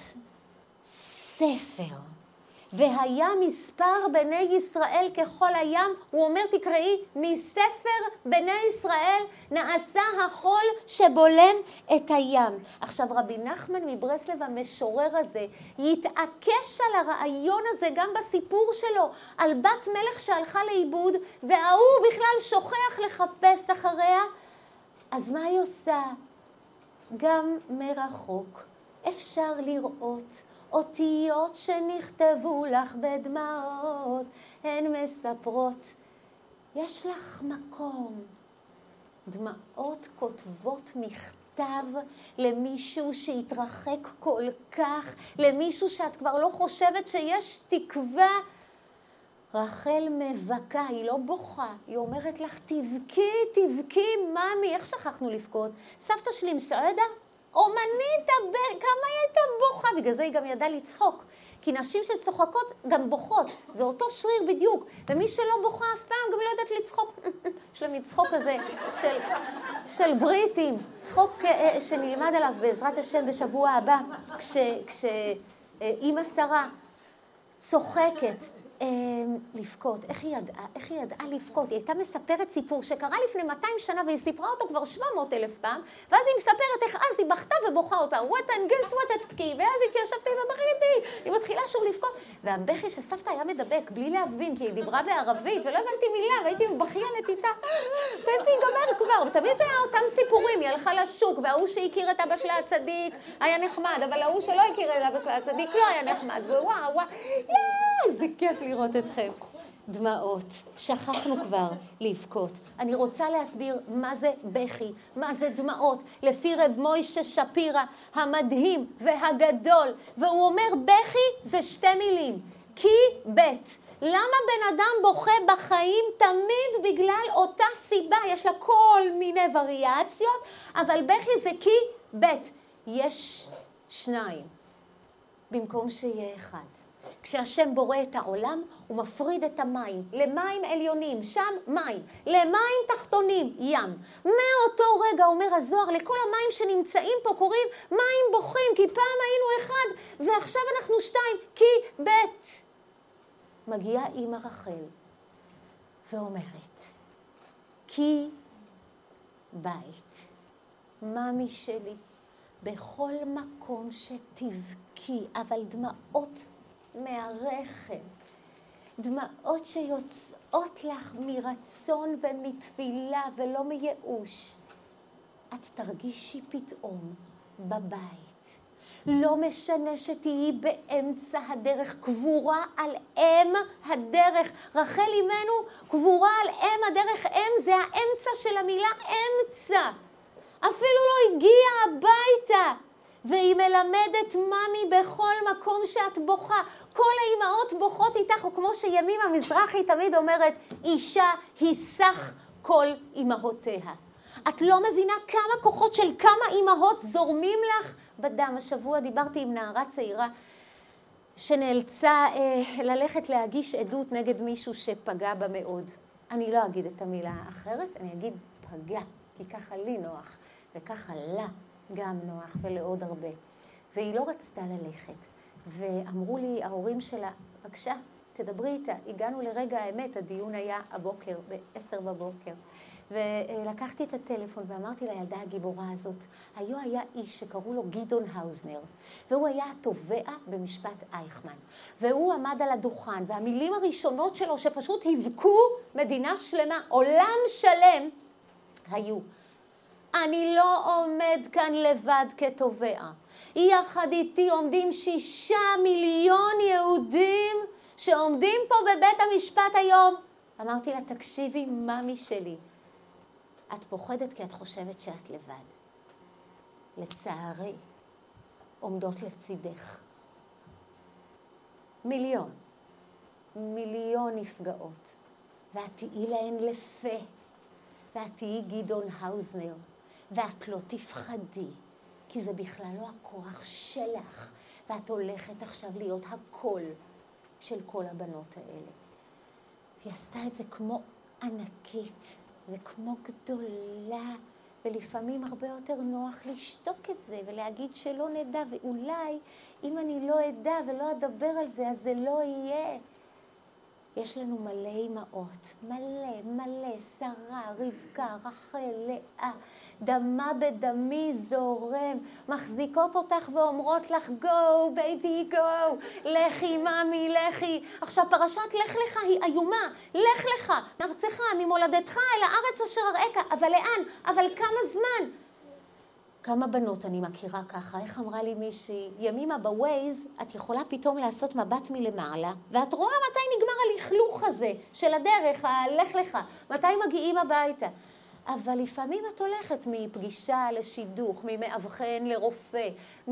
ספר. והיה מספר בני ישראל ככל הים, הוא אומר תקראי, מספר בני ישראל נעשה החול שבולם את הים. עכשיו רבי נחמן מברסלב המשורר הזה יתעקש על הרעיון הזה גם בסיפור שלו, על בת מלך שהלכה לאיבוד וההוא בכלל שוכח לחפש אחריה. אז מה היא עושה? גם מרחוק אפשר לראות אותיות שנכתבו לך בדמעות, הן מספרות, יש לך מקום. דמעות כותבות מכתב למישהו שהתרחק כל כך, למישהו שאת כבר לא חושבת שיש תקווה. רחל מבכה, היא לא בוכה, היא אומרת לך תבכי, תבכי, ממי, איך שכחנו לבכות? סבתא שלי מסעדה? אומנית, כמה היא הייתה בוכה, בגלל זה היא גם ידעה לצחוק. כי נשים שצוחקות גם בוכות, זה אותו שריר בדיוק. ומי שלא בוכה אף פעם גם לא יודעת לצחוק. יש להם צחוק כזה של בריטים, צחוק שנלמד עליו בעזרת השם בשבוע הבא, כשאמא שרה צוחקת. לבכות, איך היא ידעה לבכות? היא הייתה מספרת סיפור שקרה לפני 200 שנה והיא סיפרה אותו כבר 700,000 פעם, ואז היא מספרת איך אז היא בכתה ובוכה עוד פעם, guess what את בכי, ואז התיישבתי ובכיתי, היא מתחילה שוב לבכות, והבכי של סבתא היה מדבק בלי להבין, כי היא דיברה בערבית ולא הבנתי מילה, והייתי מבכיינת איתה, תעשי ייגמר כבר, ותמיד זה היה אותם סיפורים, היא הלכה לשוק, וההוא שהכיר את אבא שלה הצדיק היה נחמד, אבל ההוא שלא הכיר את אבא שלה הצדיק לא היה נחמד, ווואו, זה כיף לראות אתכם. דמעות, שכחנו כבר לבכות. אני רוצה להסביר מה זה בכי, מה זה דמעות, לפי רב מוישה שפירא המדהים והגדול, והוא אומר בכי זה 2 מילים, כי בית. למה בן אדם בוכה בחיים? תמיד בגלל אותה סיבה, יש לה כל מיני וריאציות, אבל בכי זה כי בית. יש 2 במקום שיהיה 1. כשהשם בורא את העולם, הוא מפריד את המים למים עליונים, שם מים, למים תחתונים, ים. מאותו רגע אומר הזוהר, לכל המים שנמצאים פה קוראים מים בוכים, כי פעם היינו 1 ועכשיו אנחנו 2, כי בית. מגיעה אמא רחל ואומרת, כי בית, ממי שלי, בכל מקום שתבכי, אבל דמעות מהרחם, דמעות שיוצאות לך מרצון ומתפילה ולא מייאוש, את תרגישי פתאום בבית. לא משנה שתהיי באמצע הדרך, קבורה על אם הדרך. רחל אימנו קבורה על אם הדרך, אם זה האמצע של המילה אמצע. אפילו לא הגיעה הביתה. והיא מלמדת ממי בכל מקום שאת בוכה. כל האימהות בוכות איתך, או כמו שימימה מזרחי תמיד אומרת, אישה היא סך כל אימהותיה. את לא מבינה כמה כוחות של כמה אימהות זורמים לך בדם. השבוע דיברתי עם נערה צעירה שנאלצה ללכת להגיש עדות נגד מישהו שפגע בה מאוד. אני לא אגיד את המילה האחרת, אני אגיד פגע, כי ככה לי נוח, וככה לה גם נוח ולעוד הרבה. והיא לא רצתה ללכת. ואמרו לי ההורים שלה, בבקשה, תדברי איתה. הגענו לרגע האמת, הדיון היה הבוקר, ב-10 בבוקר. ולקחתי את הטלפון ואמרתי לילדה הגיבורה הזאת, היה איש שקראו לו גדעון האוזנר, והוא היה התובע במשפט אייכמן. והוא עמד על הדוכן, והמילים הראשונות שלו שפשוט הבקו מדינה שלמה, עולם שלם, היו, אני לא עומד כאן לבד כתובע. יחד איתי עומדים 6 מיליון יהודים שעומדים פה בבית המשפט היום. אמרתי לה, תקשיבי, ממי שלי, את פוחדת כי את חושבת שאת לבד. לצערי, עומדות לצידך. מיליון נפגעות. ואת תהיי להן לפה. ואת תהיי גדעון האוזנר. ואת לא תפחדי, כי זה בכלל לא הכוח שלך. ואת הולכת עכשיו להיות הקול של כל הבנות האלה. והיא עשתה את זה כמו ענקית. וכמו גדולה, ולפעמים הרבה יותר נוח לשתוק את זה, ולהגיד שלא נדע, ואולי אם אני לא אדע ולא אדבר על זה, אז זה לא יהיה. יש לנו מלא אמהות, מלא, שרה, רבקה, רחל, לאה, דמה בדמי זורם, מחזיקות אותך ואומרות לך, go, baby, go, לכי, ממי, לכי. עכשיו, פרשת לך לך היא איומה, לך לך, מארצך, ממולדתך אל הארץ אשר אראך, אבל לאן? אבל כמה זמן? כמה בנות אני מכירה ככה, איך אמרה לי מישהי, ימימה בווייז, את יכולה פתאום לעשות מבט מלמעלה, ואת רואה מתי נגמר הלכלוך הזה של הדרך, הלך לך, מתי מגיעים הביתה. אבל לפעמים את הולכת מפגישה לשידוך, ממאבחן לרופא,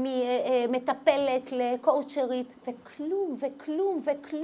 ממטפלת לקואוצ'רית, וכלום,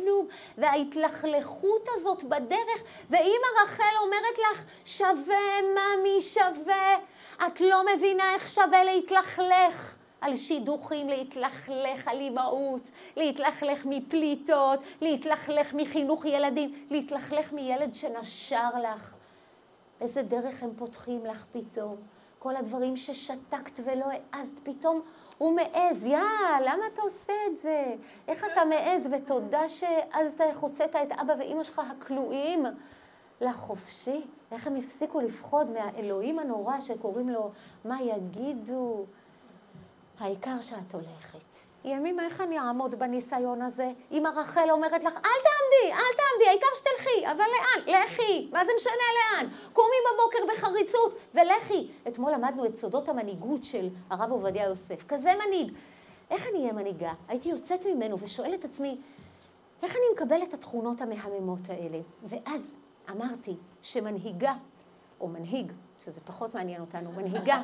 וההתלכלכות הזאת בדרך, ואמא רחל אומרת לך, שווה, ממי, שווה, את לא מבינה איך שווה להתלכלך על שידוכים, להתלכלך על אימהות, להתלכלך מפליטות, להתלכלך מחינוך ילדים, להתלכלך מילד שנשר לך. איזה דרך הם פותחים לך פתאום. כל הדברים ששתקת ולא העזת, פתאום הוא מעז. למה אתה עושה את זה? איך אתה מעז? ותודה שעזת, הוצאת את אבא ואמא שלך הכלואים לחופשי. איך הם הפסיקו לפחוד מהאלוהים הנורא שקוראים לו, מה יגידו? העיקר שאת הולכת. ימימה, איך אני אעמוד בניסיון הזה? אמא רחל אומרת לך, אל תעמדי, העיקר שתלכי, אבל לאן? לכי, מה זה משנה לאן? קומי בבוקר בחריצות ולכי. אתמול למדנו את סודות המנהיגות של הרב עובדיה יוסף, כזה מנהיג. איך אני אהיה מנהיגה? הייתי יוצאת ממנו ושואלת עצמי, איך אני מקבלת את התכונות המהממות האלה? ואז אמרתי שמנהיגה, או מנהיג, שזה פחות מעניין אותנו, מנהיגה,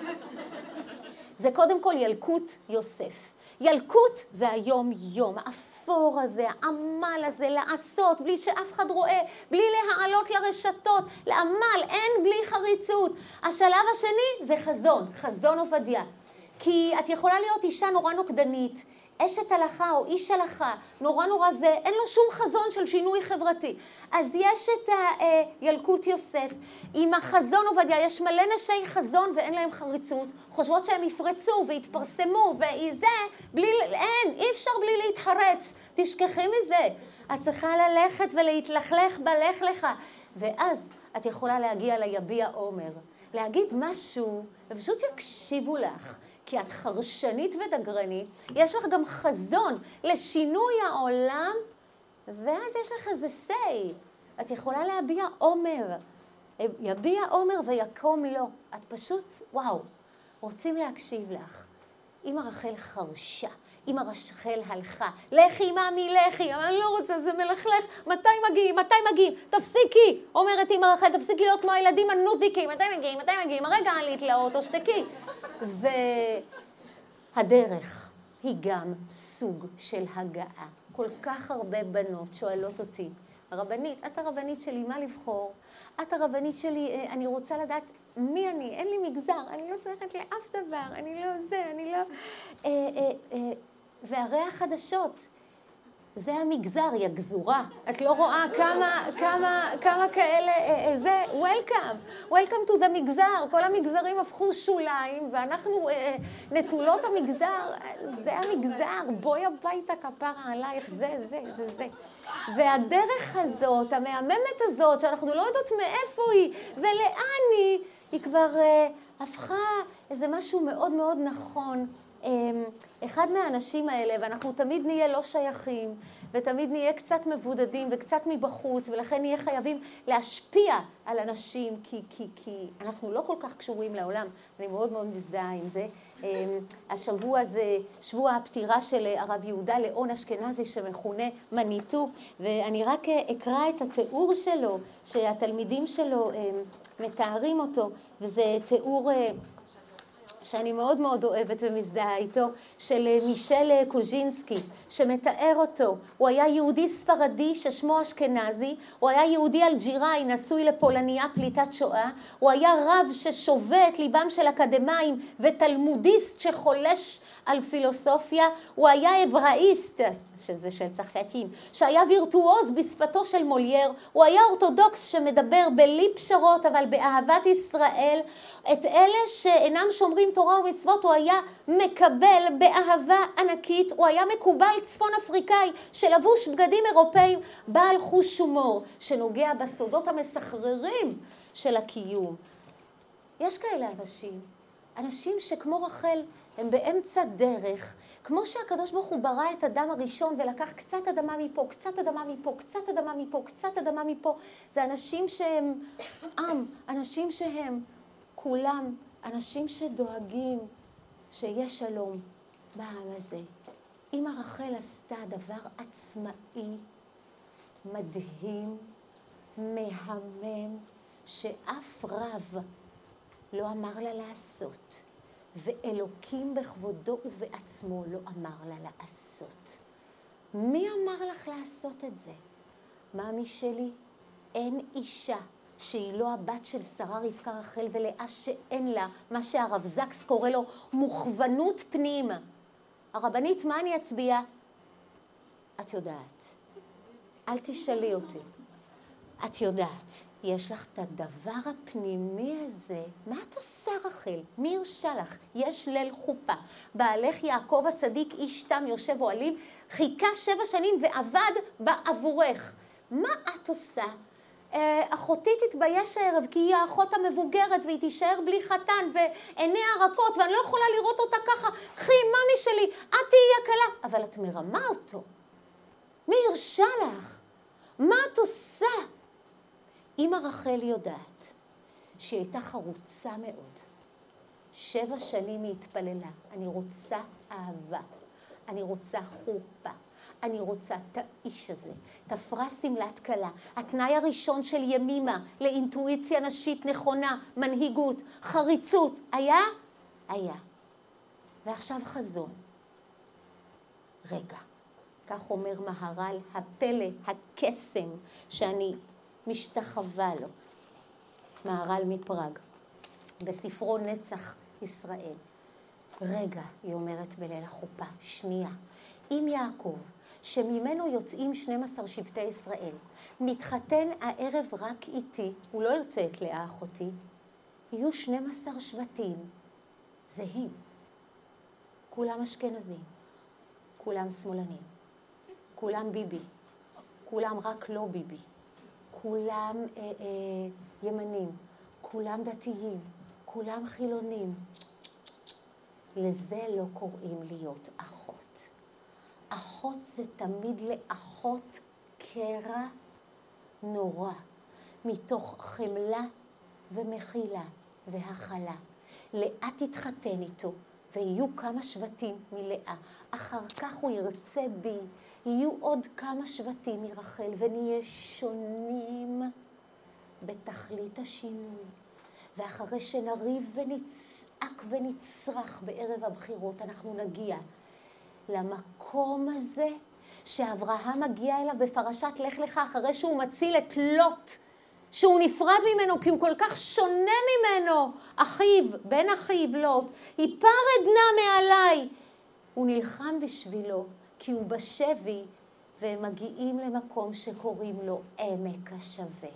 זה קודם כל ילקוט יוסף. ילקוט זה היום-יום, האפור הזה, העמל הזה, לעשות בלי שאף אחד רואה, בלי להעלות לרשתות, לעמל, אין בלי חריצות. השלב השני זה חזון עובדיה. כי את יכולה להיות אישה נורא נוקדנית, אשת הלכה או איש הלכה, נורא זה, אין לו שום חזון של שינוי חברתי. אז יש את ילקוט יוסף, עם החזון עובדיה, יש מלא נשי חזון ואין להם חריצות, חושבות שהם יפרצו ויתפרסמו, אי אפשר בלי להתחרץ, תשכחי מזה. את צריכה ללכת ולהתלכלך בלך לך, ואז את יכולה להגיע ליביע עומר, להגיד משהו, ופשוט יקשיבו לך. כי את חרשנית ודגרנית, יש לך גם חזון לשינוי העולם, ואז יש לך איזה סי. את יכולה להביע עומר, יביע עומר ויקום לו. את פשוט, וואו, רוצים להקשיב לך. אמא רחל חרשה, אמא רחל הלכה, לכי מאמי לכי, אבל אני לא רוצה, זה מלכלך, מתי מגיעים, תפסיקי, אומרת אמא רחל, תפסיקי להיות כמו הילדים הנודניקים, מתי מגיעים, הרגע עלית לאוטו, שתקי. והדרך היא גם סוג של הגעה. כל כך הרבה בנות שואלות אותי, הרבנית, את הרבנית שלי, מה לבחור? את הרבנית שלי, אני רוצה לדעת מי אני, אין לי מגזר, אני לא סומכת לאף דבר, אני לא... והרי החדשות, זה המגזר, היא הגזורה. את לא רואה כמה כאלה, זה, welcome to the מגזר. כל המגזרים הפכו שוליים, ואנחנו נטולות המגזר, זה המגזר, בואי הביתה כפרה עלייך, זה. והדרך הזאת, המהממת הזאת, שאנחנו לא יודעות מאיפה היא ולאן היא כבר הפכה איזה משהו מאוד מאוד נכון. אחד מהאנשים האלה, ואנחנו תמיד נהיה לא שייכים, ותמיד נהיה קצת מבודדים וקצת מבחוץ, ולכן נהיה חייבים להשפיע על אנשים, כי אנחנו לא כל כך קשורים לעולם. אני מאוד מאוד מזדהה עם זה. השבוע זה שבוע הפטירה של הרב יהודה ליאון אשכנזי, שמכונה מניטו, ואני רק אקרא את התיאור שלו, שהתלמידים שלו מתארים אותו, וזה תיאור שאני מאוד מאוד אוהבת ומזדהה איתו, של מישל קוז'ינסקי, שמתאר אותו. הוא היה יהודי ספרדי ששמו אשכנזי, הוא היה יהודי אלג'יראי, נשוי לפולניה פליטת שואה, הוא היה רב ששובה את ליבם של אקדמאים ותלמודיסט שחולש על פילוסופיה, הוא היה אברהיסט, שזה של צרפתים, שהיה וירטואוז בשפתו של מולייר, הוא היה אורתודוקס שמדבר בלי פשרות אבל באהבת ישראל, את אלה שאינם שומרים תורה ומצוות הוא היה מקבל באהבה ענקית, הוא היה מקובל צפון אפריקאי שלבוש בגדים אירופאים, בעל חוש הומור שנוגע בסודות המסחררים של הקיום. יש כאלה אנשים שכמו רחל הם באמצע דרך, כמו שהקדוש ברוך הוא ברא את אדם הראשון ולקח קצת אדמה מפה, קצת אדמה מפה, קצת אדמה מפה, קצת אדמה מפה. זה אנשים שהם אנשים שהם כולם, אנשים שדואגים שיש שלום בעם הזה. אמא רחל עשתה דבר עצמאי, מדהים, מהמם, שאף רב לא אמר לה לעשות. ואלוקים בכבודו ובעצמו לא אמר לה לעשות. מי אמר לך לעשות את זה? מאמי שלי, אין אישה שהיא לא הבת של שרה רבקה רחל ולאה שאין לה מה שהרב זקס קורא לו מוכוונות פנים. הרבנית, מה אני אצביע? את יודעת. אל תשאלי אותי. את יודעת. יש לך את הדבר הפנימי הזה. מה את עושה רחל? מי הרשה לך? יש ליל חופה. בעלך יעקב הצדיק איש תם יושב אוהלים, חיכה 7 שנים ועבד בעבורך. מה את עושה? אחותי תתבייש הערב כי היא האחות המבוגרת והיא תישאר בלי חתן ועיניה רכות ואני לא יכולה לראות אותה ככה. קחי, ממי שלי, את תהיי הקלה. אבל את מרמה אותו. מי הרשה לך? מה את עושה? אמא רחל יודעת שהיא הייתה חרוצה מאוד. 7 שנים היא התפללה. אני רוצה אהבה. אני רוצה חופה. אני רוצה את האיש הזה. תפרה סמלת כלה. התנאי הראשון של ימימה לאינטואיציה נשית נכונה, מנהיגות, חריצות. היה? היה. ועכשיו חזון. רגע. כך אומר מהר"ל, הפלא, הקסם שאני משתחווה לו. מהר"ל מפראג. בספרו נצח ישראל. רגע, היא אומרת בליל החופה, שנייה. אם יעקב, שממנו יוצאים 12 שבטי ישראל, מתחתן הערב רק איתי, הוא לא יוצא את לאה אחותי, יהיו 12 שבטים זהים. כולם אשכנזים, כולם שמאלנים, כולם ביבי, כולם רק לא ביבי, כולם ימנים, כולם דתיים, כולם חילונים. לזה לא קוראים להיות אחות. אחות זה תמיד לאחות קרע נורא, מתוך חמלה ומחילה והכלה. לאה תתחתן איתו ויהיו כמה שבטים מלאה. אחר כך הוא ירצה בי, יהיו עוד כמה שבטים מרחל, ונהיה שונים בתכלית השינוי. ואחרי שנריב ונצעק ונצרח בערב הבחירות, אנחנו נגיע למקום הזה שאברהם מגיע אליו בפרשת לך לך, אחרי שהוא מציל את לוט, שהוא נפרד ממנו כי הוא כל כך שונה ממנו, אחיו, בן אחיו לוט, היפרד נא מעליי. הוא נלחם בשבילו כי הוא בשבי, והם מגיעים למקום שקוראים לו עמק השווה.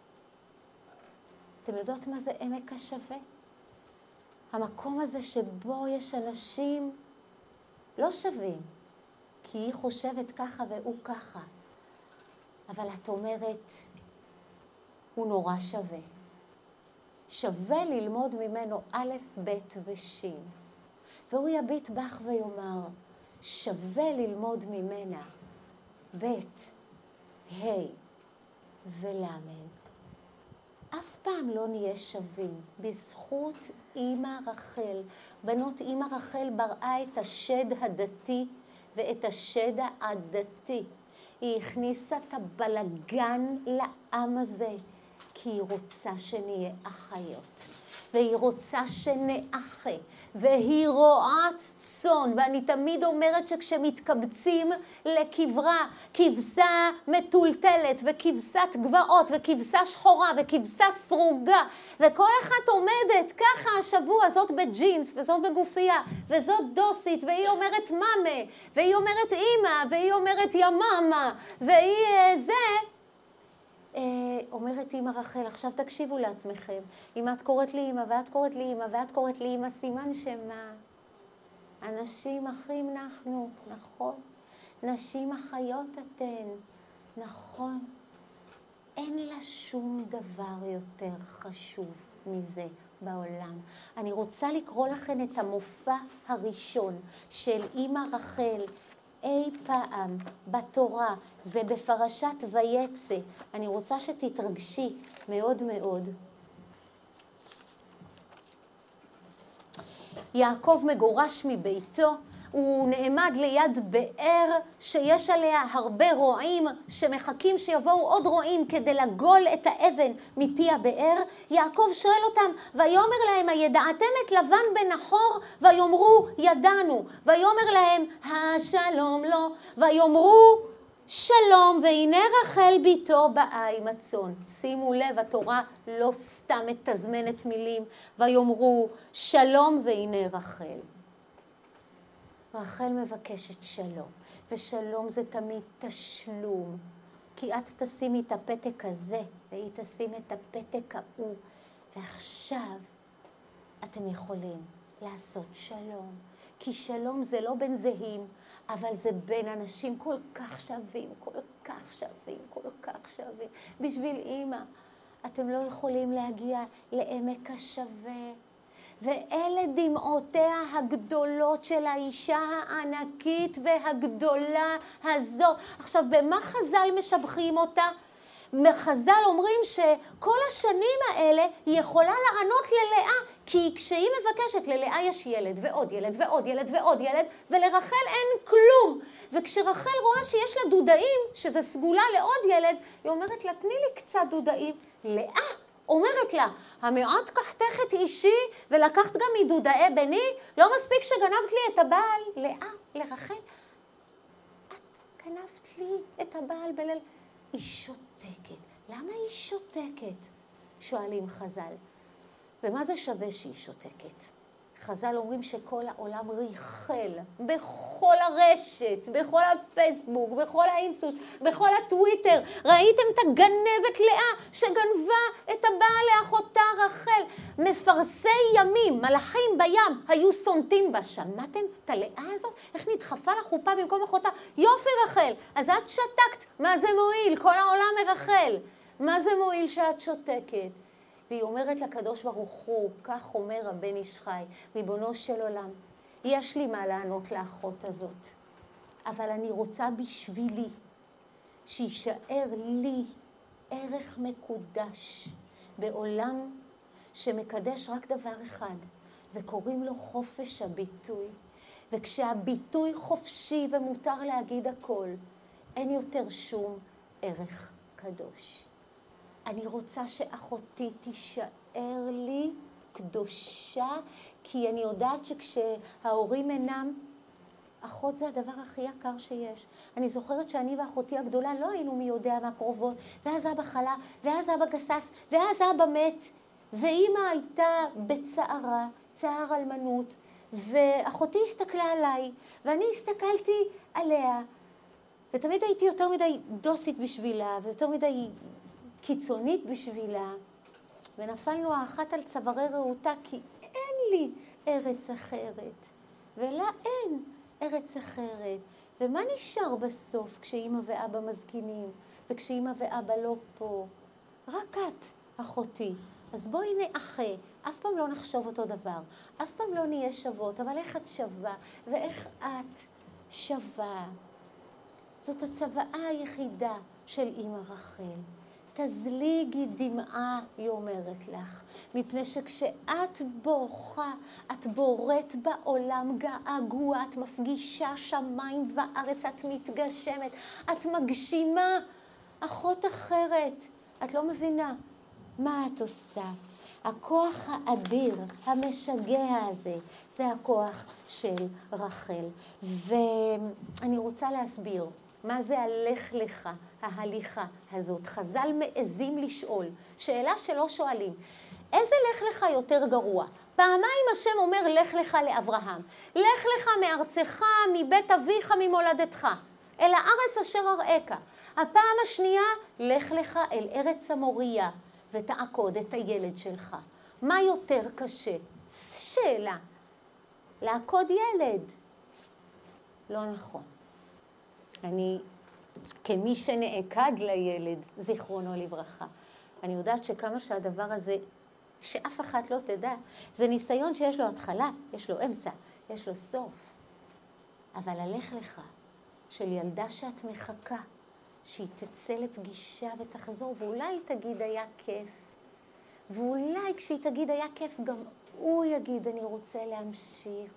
אתם יודעות מה זה עמק השווה? המקום הזה שבו יש אנשים לא שווים, כי היא חושבת ככה והוא ככה. אבל את אומרת, הוא נורא שווה. שווה ללמוד ממנו א', ב' וש'. והוא יביט בך ויאמר, שווה ללמוד ממנה ב', ה' ולמד. אף פעם לא נהיה שווים. בזכות אמא רחל, בנות אמא רחל בראה את השד הדתי ואת השד העדתי. היא הכניסה את הבלגן לעם הזה, כי היא רוצה שנהיה אחיות. והיא רוצה שנאחה, והיא רואה צאן, ואני תמיד אומרת שכשמתקבצים לקברה, כבשה מטולטלת, וכבשת גבעות, וכבשה שחורה, וכבשה סרוגה, וכל אחת עומדת ככה השבוע, זאת בג'ינס, וזאת בגופייה, וזאת דוסית, והיא אומרת מאמה, והיא אומרת אמא, והיא אומרת יממה, והיא זה, אומרת אמא רחל, עכשיו תקשיבו לעצמכם. אם את קוראת לי אמא, ואת קוראת לי אמא, ואת קוראת לי אמא, סימן שמה? אנשים אחים אנחנו, נכון? נשים אחיות אתן, נכון? אין לה שום דבר יותר חשוב מזה בעולם. אני רוצה לקרוא לכם את המופע הראשון של אמא רחל, אי פעם בתורה, זה בפרשת ויצא. אני רוצה שתתרגשי מאוד מאוד. יעקב מגורש מביתו, הוא נעמד ליד באר שיש עליה הרבה רועים שמחכים שיבואו עוד רועים כדי לגול את האבן מפי הבאר. יעקב שואל אותם, ויאמר להם, הידעתם את לבן בן נחור? ויאמרו, ידענו. ויאמר להם, השלום לו. ויאמרו, שלום, והנה רחל ביתו באה עם הצאן. שימו לב, התורה לא סתם מתזמנת מילים. ויאמרו, שלום, והנה רחל. רחל מבקשת שלום, ושלום זה תמיד תשלום, כי את תשימי את הפתק הזה, והיא תשים את הפתק ההוא, ועכשיו אתם יכולים לעשות שלום, כי שלום זה לא בין זהים, אבל זה בין אנשים כל כך שווים, כל כך שווים, כל כך שווים. בשביל אמא, אתם לא יכולים להגיע לעמק השווה, ואלה דמעותיה הגדולות של האישה הענקית והגדולה הזאת. עכשיו, במה חז"ל משבחים אותה? חז"ל אומרים שכל השנים האלה היא יכולה לענות ללאה, כי כשהיא מבקשת, ללאה יש ילד ועוד ילד ועוד ילד ועוד ילד, ולרחל אין כלום. וכשרחל רואה שיש לה דודאים, שזה סגולה לעוד ילד, היא אומרת לה, תני לי קצת דודאים. לאה אומרת לה, המעט קחתך את אישי ולקחת גם מדודאי בני, לא מספיק שגנבת לי את הבעל. לאה, לרחל, את גנבת לי את הבעל בליל. היא שותקת. למה היא שותקת? שואלים חז"ל. ומה זה שווה שהיא שותקת? חז"ל אומרים שכל העולם ריחל, בכל הרשת, בכל הפייסבוק, בכל האינסטוש, בכל הטוויטר. ראיתם את הגנבת לאה שגנבה את הבעל לאחותה רחל. מפרסי ימים, מלאכים בים, היו סונטים בה. שמעתם את הלאה הזאת? איך נדחפה לחופה במקום אחותה? יופי רחל, אז את שתקת. מה זה מועיל? כל העולם מרחל. מה זה מועיל שאת שותקת? והיא אומרת לקדוש ברוך הוא, כך אומר הבן איש חי, ריבונו של עולם, יש לי מה לענות לאחות הזאת, אבל אני רוצה בשבילי שישאר לי ערך מקודש בעולם שמקדש רק דבר אחד, וקוראים לו חופש הביטוי. וכשהביטוי חופשי ומותר להגיד הכל, אין יותר שום ערך קדוש. אני רוצה שאחותי תישאר לי קדושה, כי אני יודעת שכשההורים אינם, אחות זה הדבר הכי יקר שיש. אני זוכרת שאני ואחותי הגדולה לא היינו מי יודע מה קרובות, ואז אבא חלה, ואז אבא גסס, ואז אבא מת, ואמא הייתה בצערה, צער אלמנות, ואחותי הסתכלה עליי, ואני הסתכלתי עליה, ותמיד הייתי יותר מדי דוסית בשבילה, ויותר מדי קיצונית בשבילה, ונפלנו האחת על צווארי רעותה, כי אין לי ארץ אחרת, ולה אין ארץ אחרת. ומה נשאר בסוף כשאמא ואבא מזקינים, וכשאמא ואבא לא פה? רק את, אחותי. אז בואי נאחה, אף פעם לא נחשוב אותו דבר, אף פעם לא נהיה שוות, אבל איך את שווה, ואיך את שווה. זאת הצוואה היחידה של אמא רחל. תזליגי דמעה, היא אומרת לך, מפני שכשאת בוכה, את בוראת בעולם געגוע, את מפגישה שמיים וארץ, את מתגשמת, את מגשימה אחות אחרת. את לא מבינה מה את עושה. הכוח האדיר, המשגע הזה, זה הכוח של רחל. ואני רוצה להסביר מה זה הלך לך, ההליכה הזאת. חז"ל מעזים לשאול, שאלה שלא שואלים. איזה לך לך יותר גרוע? פעמיים השם אומר לך לך לאברהם. לך לך מארצך, מבית אביך, ממולדתך. אל הארץ אשר אראך. הפעם השנייה, לך לך אל ארץ המוריה, ותעקוד את הילד שלך. מה יותר קשה? שאלה. לעקוד ילד. לא נכון. אני, כמי שנעקד לילד, זיכרונו לברכה, אני יודעת שכמה שהדבר הזה, שאף אחת לא תדע, זה ניסיון שיש לו התחלה, יש לו אמצע, יש לו סוף. אבל הלך לך של ילדה שאת מחכה, שהיא תצא לפגישה ותחזור, ואולי תגיד היה כיף, ואולי כשהיא תגיד היה כיף גם הוא יגיד אני רוצה להמשיך,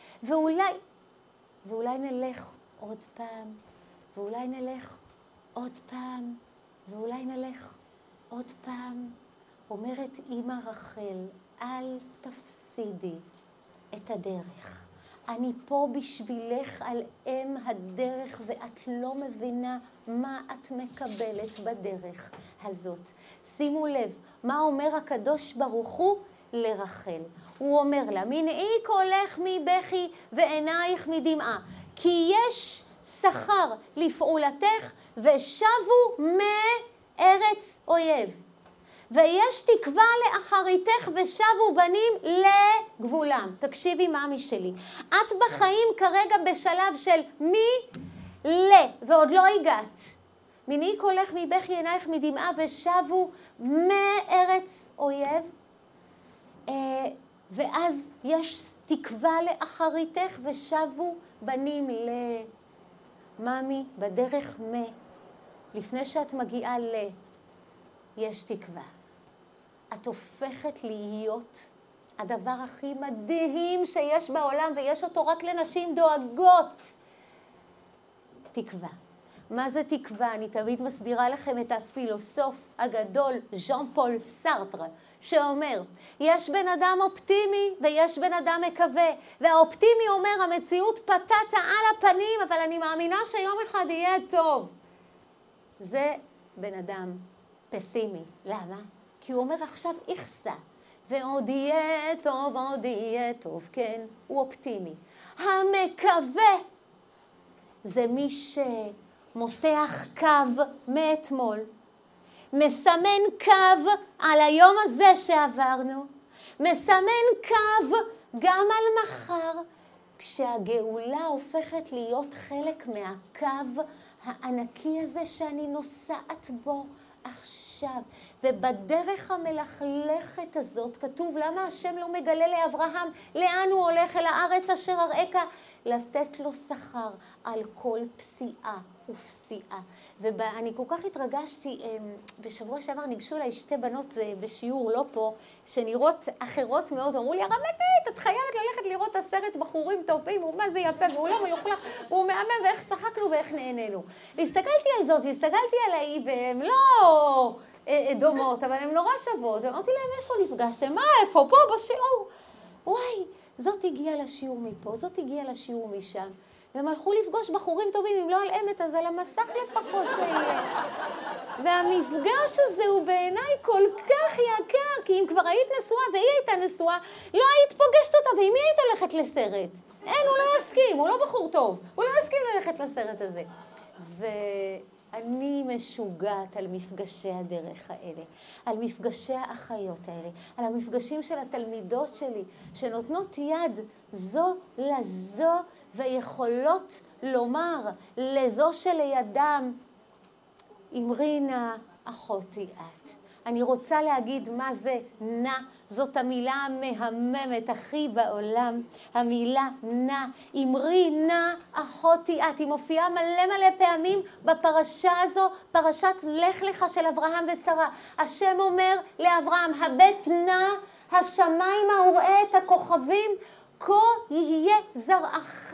ואולי נלך עוד פעם, ואולי נלך עוד פעם, ואולי נלך עוד פעם. אומרת אמא רחל, אל תפסידי את הדרך. אני פה בשבילך על אם הדרך, ואת לא מבינה מה את מקבלת בדרך הזאת. שימו לב, מה אומר הקדוש ברוך הוא לרחל? הוא אומר לה, מנעי קולך מבכי ועינייך מדמעה, כי יש שכר לפעולתך ושבו מארץ אויב. ויש תקווה לאחריתך ושבו בנים לגבולם. תקשיבי מאמי שלי, את בחיים כרגע בשלב של ועוד לא הגעת. מנעי קולך מבכי עינייך מדמעה ושבו מארץ אויב. ואז יש תקווה לאחריתך ושבו בנים מאמי, בדרך לפני שאת מגיעה יש תקווה. את הופכת להיות הדבר הכי מדהים שיש בעולם, ויש אותו רק לנשים דואגות. תקווה. מה זה תקווה? אני תמיד מסבירה לכם את הפילוסוף הגדול, ז'אן פול סארטר, שאומר, יש בן אדם אופטימי ויש בן אדם מקווה. והאופטימי אומר, המציאות פתת על הפנים, אבל אני מאמינה שיום אחד יהיה טוב. זה בן אדם פסימי. למה? כי הוא אומר עכשיו איכסה, ועוד יהיה טוב, עוד יהיה טוב, כן, הוא אופטימי. המקווה זה מי שמותח קו מאתמול, מסמן קו על היום הזה שעברנו, מסמן קו גם על מחר, כשהגאולה הופכת להיות חלק מהקו הענקי הזה שאני נוסעת בו עכשיו. ובדרך המלכלכת הזאת כתוב, למה השם לא מגלה לאברהם לאן הוא הולך? אל הארץ אשר אראך, לתת לו שכר על כל פסיעה ופסיעה. ואני כל כך התרגשתי, בשבוע שעבר ניגשו אליי שתי בנות בשיעור לא פה, שנראות אחרות מאוד, אמרו לי, הרבנית, את חייבת ללכת לראות את הסרט בחורים טובים, הוא מה זה יפה, והוא לא מלוכלך, והוא מהמם, ואיך צחקנו ואיך נהנינו. והסתכלתי על זאת, והסתכלתי על ההיא, והם לא דומות, אבל הן נורא שוות, ואמרתי להם, איפה נפגשתם? מה, איפה? פה, בשיעור. וואי, זאת הגיעה לשיעור מפה, זאת הגיעה לשיעור משם. והם הלכו לפגוש בחורים טובים, אם לא על אמת, אז על המסך לפחות שיהיה. והמפגש הזה הוא בעיניי כל כך יקר, כי אם כבר היית נשואה והיא הייתה נשואה, לא היית פוגשת אותה, ועם מי היית הולכת לסרט? אין, הוא לא יסכים, הוא לא בחור טוב, הוא לא יסכים ללכת לסרט הזה. אני משוגעת על מפגשי הדרך האלה, על מפגשי האחיות האלה, על המפגשים של התלמידות שלי, שנותנות יד זו לזו, ויכולות לומר לזו שלידם, אמרי נא אחותי את. אני רוצה להגיד מה זה נא, זאת המילה המהממת הכי בעולם, המילה נא, אמרי נא אחותי את. היא מופיעה מלא פעמים בפרשה הזו, פרשת לך לך של אברהם ושרה. השם אומר לאברהם, הבט נא השמיים וראה את הכוכבים, כה יהיה זרעך.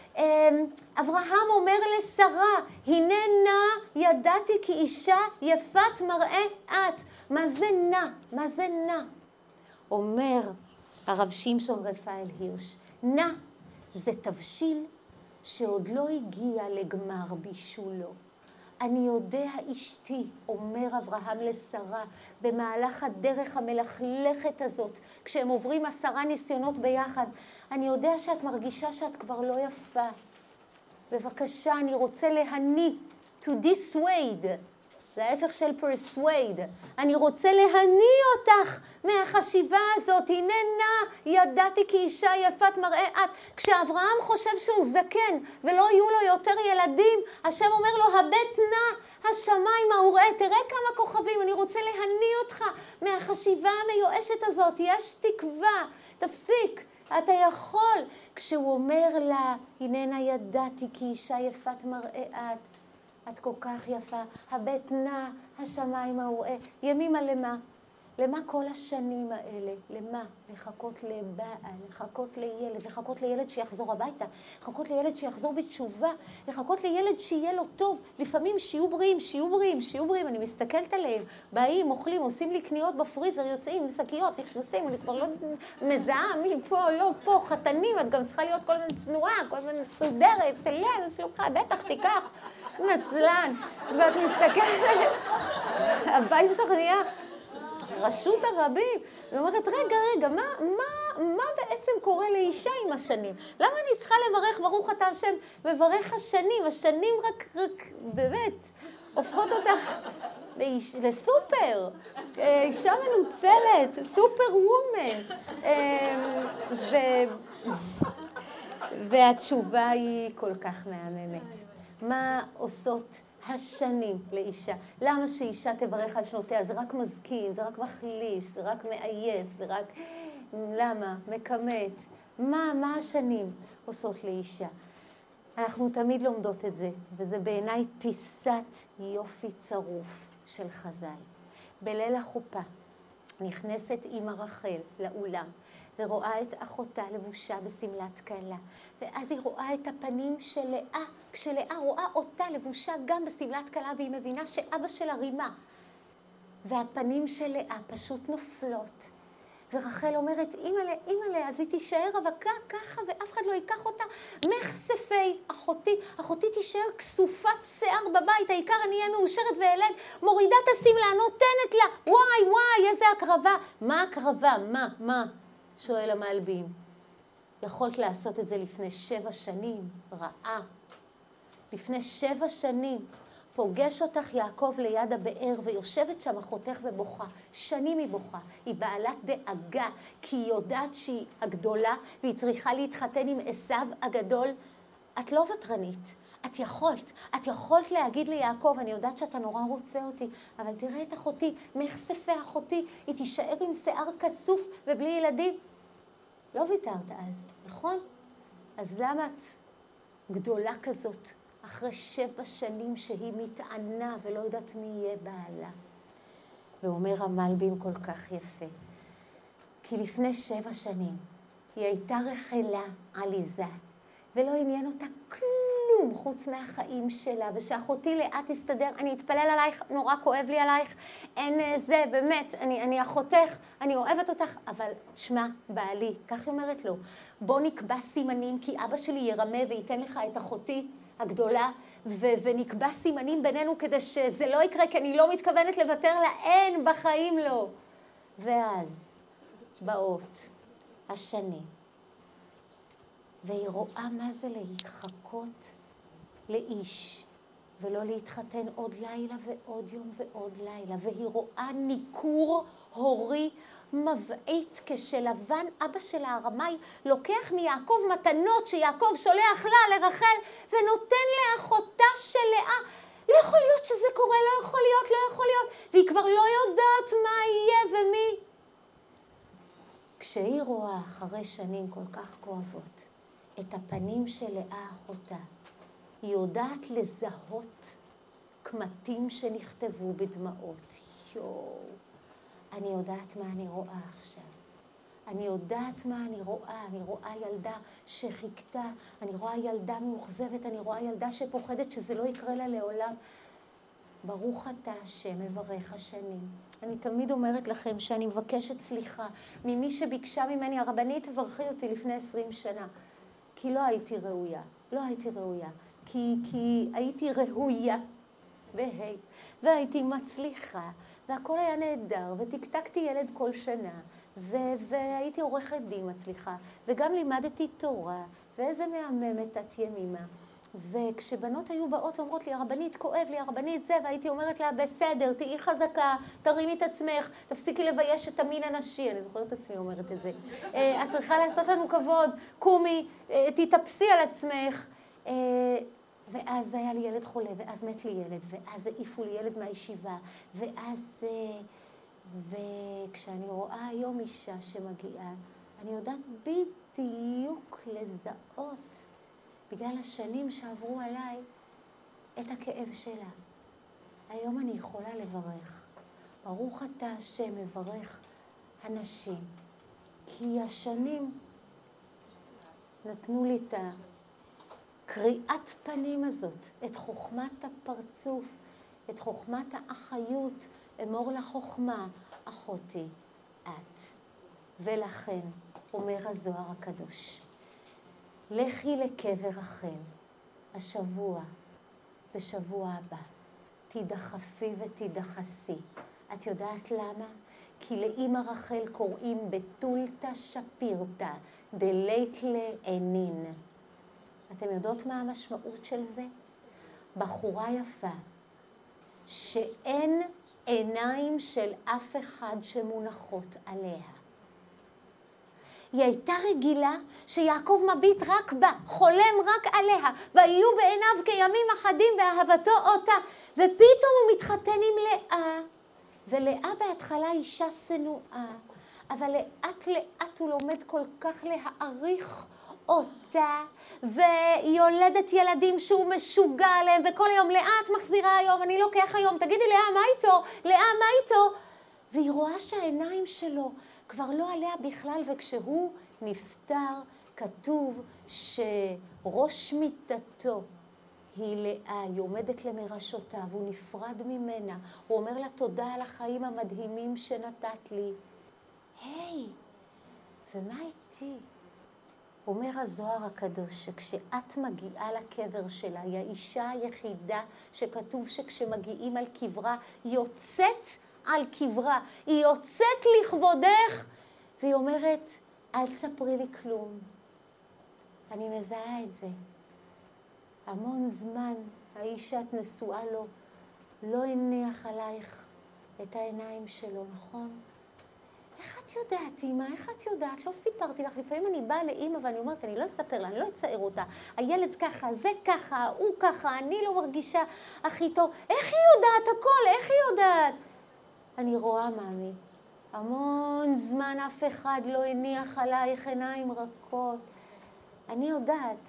אברהם אומר לשרה, הנה נא ידעתי כי אישה יפת מראה את. מה זה נא? מה זה נא? אומר הרב שמשון רפאל הירש, נא זה תבשיל שעוד לא הגיע לגמר בישולו. אני יודע אשתי, אומר אברהם לשרה, במהלך הדרך המלכלכת הזאת, כשהם עוברים 10 ניסיונות ביחד, אני יודע שאת מרגישה שאת כבר לא יפה. בבקשה, אני רוצה להניא, to dissuade, זה ההפך של persuade. אני רוצה להניא אותך מהחשיבה הזאת. הנה נא ידעתי כי אישה יפת מראה את. כשאברהם חושב שהוא זקן ולא יהיו לו יותר ילדים, השם אומר לו, הבט נא השמיים וראה, תראה כמה כוכבים, אני רוצה להניא אותך מהחשיבה המיואשת הזאת. יש תקווה, תפסיק, אתה יכול. כשהוא אומר לה, הננה ידעתי כי אישה יפת מראה את כל כך יפה, הבט נא השמיים וראה. ימימה למה? למה כל השנים האלה? למה? לחכות לבעל, לחכות לילד שיחזור הביתה, לחכות לילד שיחזור בתשובה, לחכות לילד שיהיה לו טוב. לפעמים שיהיו בריאים, אני מסתכלת עליהם, באים, אוכלים, עושים לי קניות בפריזר, יוצאים עם שקיות, נכנסים, אני כבר לא מזהה, מי פה, לא פה, חתנים, את גם צריכה להיות כל הזמן צנועה, כל הזמן מסודרת, שלוחה, בטח תיקח, נצלן, ואת מסתכלת עליהם, הבית שלך נהיה רשות הרבים, ואומרת, רגע, מה בעצם קורה לאישה עם השנים? למה אני צריכה לברך, ברוך אתה השם, מברך השנים? השנים רק באמת, הופכות אותך לסופר, אישה מנוצלת, סופר וומן. והתשובה היא כל כך מהממת. מה עושות השנים לאישה? למה שאישה תברך על שנותיה? זה רק מזכין, זה רק מחליש, זה רק מעייף, זה רק... למה? מקמת. מה השנים עושות לאישה? אנחנו תמיד לומדות את זה, וזה בעיניי פיסת יופי צרוף של חז"ל. בליל החופה נכנסת אמא רחל לאולם, ורואה את אחותה לבושה בסמלת כלה, ואז היא רואה את הפנים של לאה, כשלאה רואה אותה לבושה גם בסמלת כלה, והיא מבינה שאבא שלה רימה, והפנים של לאה פשוט נופלות, ורחל אומרת, אימא'לה, אז היא תישאר רווקה ככה, ואף אחד לא ייקח אותה. מחשפי אחותי תישאר כסופת שיער בבית, העיקר אני אהיה מאושרת ואלד, מורידה את השמלה, נותנת לה, וואי, איזה הקרבה. מה הקרבה? מה? שואל המלבים. יכולת לעשות את זה לפני 7 שנים, רעה. לפני 7 שנים. פוגש אותך יעקב ליד הבאר, ויושבת שם אחותך ובוכה. שנים היא בוכה. היא בעלת דאגה, כי היא יודעת שהיא הגדולה, והיא צריכה להתחתן עם עשיו הגדול. את לא ותרנית. את יכולת להגיד ליעקב, אני יודעת שאתה נורא רוצה אותי, אבל תראה את אחותי, מחשפי אחותי, היא תישאר עם שיער כסוף ובלי ילדים. לא ויתרת אז, נכון? אז למה את גדולה כזאת, אחרי 7 שנים שהיא מתענה ולא יודעת מי יהיה בעלה. ואומר המלבים כל כך יפה, כי לפני 7 שנים היא הייתה רחלה עליזה, ולא עניין אותה כלום חוץ מהחיים שלה, ושאחותי לאה תסתדר, אני אתפלל עלייך, נורא כואב לי עלייך, אין זה, באמת, אני אחותך, אני אוהבת אותך, אבל שמע, בעלי, כך היא אומרת לו, בוא נקבע סימנים, כי אבא שלי ירמה וייתן לך את אחותי הגדולה, ונקבע סימנים בינינו כדי שזה לא יקרה, כי אני לא מתכוונת לוותר לה, אין בחיים לא. ואז באות השנים, והיא רואה מה זה לחכות לאיש, ולא להתחתן עוד לילה ועוד יום ועוד לילה, והיא רואה ניכור הורי מבעית כשלבן, אבא של הארמי, לוקח מיעקב מתנות שיעקב שולח לה לרחל, ונותן לאחותה של לאה. לא יכול להיות שזה קורה, לא יכול להיות, והיא כבר לא יודעת מה יהיה ומי. כשהיא רואה אחרי שנים כל כך כואבות את הפנים של לאה אחותה, היא יודעת לזהות קמטים שנכתבו בדמעות. אני יודעת מה אני רואה עכשיו. אני יודעת מה אני רואה ילדה שחיכתה, אני רואה ילדה מאוכזבת, אני רואה ילדה שפוחדת שזה לא יקרה לה לעולם. ברוך אתה השם, מברך השנים. אני תמיד אומרת לכם שאני מבקשת סליחה ממי שביקשה ממני, הרבנית תברכי אותי לפני 20 שנה, כי לא הייתי ראויה, כי הייתי ראויה, והייתי מצליחה, והכל היה נהדר, ותקתקתי ילד כל שנה, והייתי עורכת דין מצליחה, וגם לימדתי תורה, ואיזה מהממת את ימימה. וכשבנות היו באות ואומרות לי, הרבנית כואב לי, הרבנית זה, והייתי אומרת לה, בסדר, תהיי חזקה, תרימי את עצמך, תפסיקי לבייש את המין הנשי, אני זוכרת את עצמי אומרת את זה. את צריכה לעשות לנו כבוד, קומי, תתאפסי על עצמך. ואז היה לי ילד חולה, ואז מת לי ילד, ואז העיפו לי ילד מהישיבה, וכשאני רואה היום אישה שמגיעה, אני יודעת בדיוק לזהות, בגלל השנים שעברו עליי, את הכאב שלה. היום אני יכולה לברך. ברוך אתה השם, מברך הנשים. כי השנים נתנו לי את הקריאת פנים הזאת, את חוכמת הפרצוף, את חוכמת האחיות, אמור לחוכמה, אחותי, את. ולכן, אומר הזוהר הקדוש, לכי לקבר רחל, השבוע, בשבוע הבא, תדחפי ותדחסי. את יודעת למה? כי לאמא רחל קוראים בתולתא שפירתא, דלית לעינין. אתם יודעות מה המשמעות של זה? בחורה יפה, שאין עיניים של אף אחד שמונחות עליה. היא הייתה רגילה שיעקב מביט רק בה, חולם רק עליה, והיו בעיניו כימים אחדים באהבתו אותה, ופתאום הוא מתחתן עם לאה, ולאה בהתחלה אישה שנואה, אבל לאט לאט הוא לומד כל כך להעריך אותה, והיא יולדת ילדים שהוא משוגע עליהם, וכל היום, לאה את מחזירה היום, אני לוקח היום, תגידי לאה מה איתו? לאה מה איתו? והיא רואה שהעיניים שלו כבר לא עליה בכלל, וכשהוא נפטר, כתוב שראש מיטתו היא לאה, היא עומדת למרשותיו, הוא נפרד ממנה, הוא אומר לה תודה על החיים המדהימים שנתת לי. היי, ומה איתי? אומר הזוהר הקדוש שכשאת מגיעה לקבר שלה, היא האישה היחידה שכתוב שכשמגיעים על קברה, יוצאת על קברה, היא יוצאת לכבודך, והיא אומרת, אל תספרי לי כלום. אני מזהה את זה. המון זמן, האיש שאת נשואה לו, לא הניח עלייך את העיניים שלו, נכון? איך את יודעת, אמא? איך את יודעת? לא סיפרתי לך. לפעמים אני באה לאמא ואני אומרת, אני לא אספר לה, אני לא אצער אותה. הילד ככה, זה ככה, הוא ככה, אני לא מרגישה הכי טוב. איך היא יודעת הכל? איך היא יודעת? אני רואה, מאמי, המון זמן אף אחד לא הניח עלייך עיניים רכות. אני יודעת,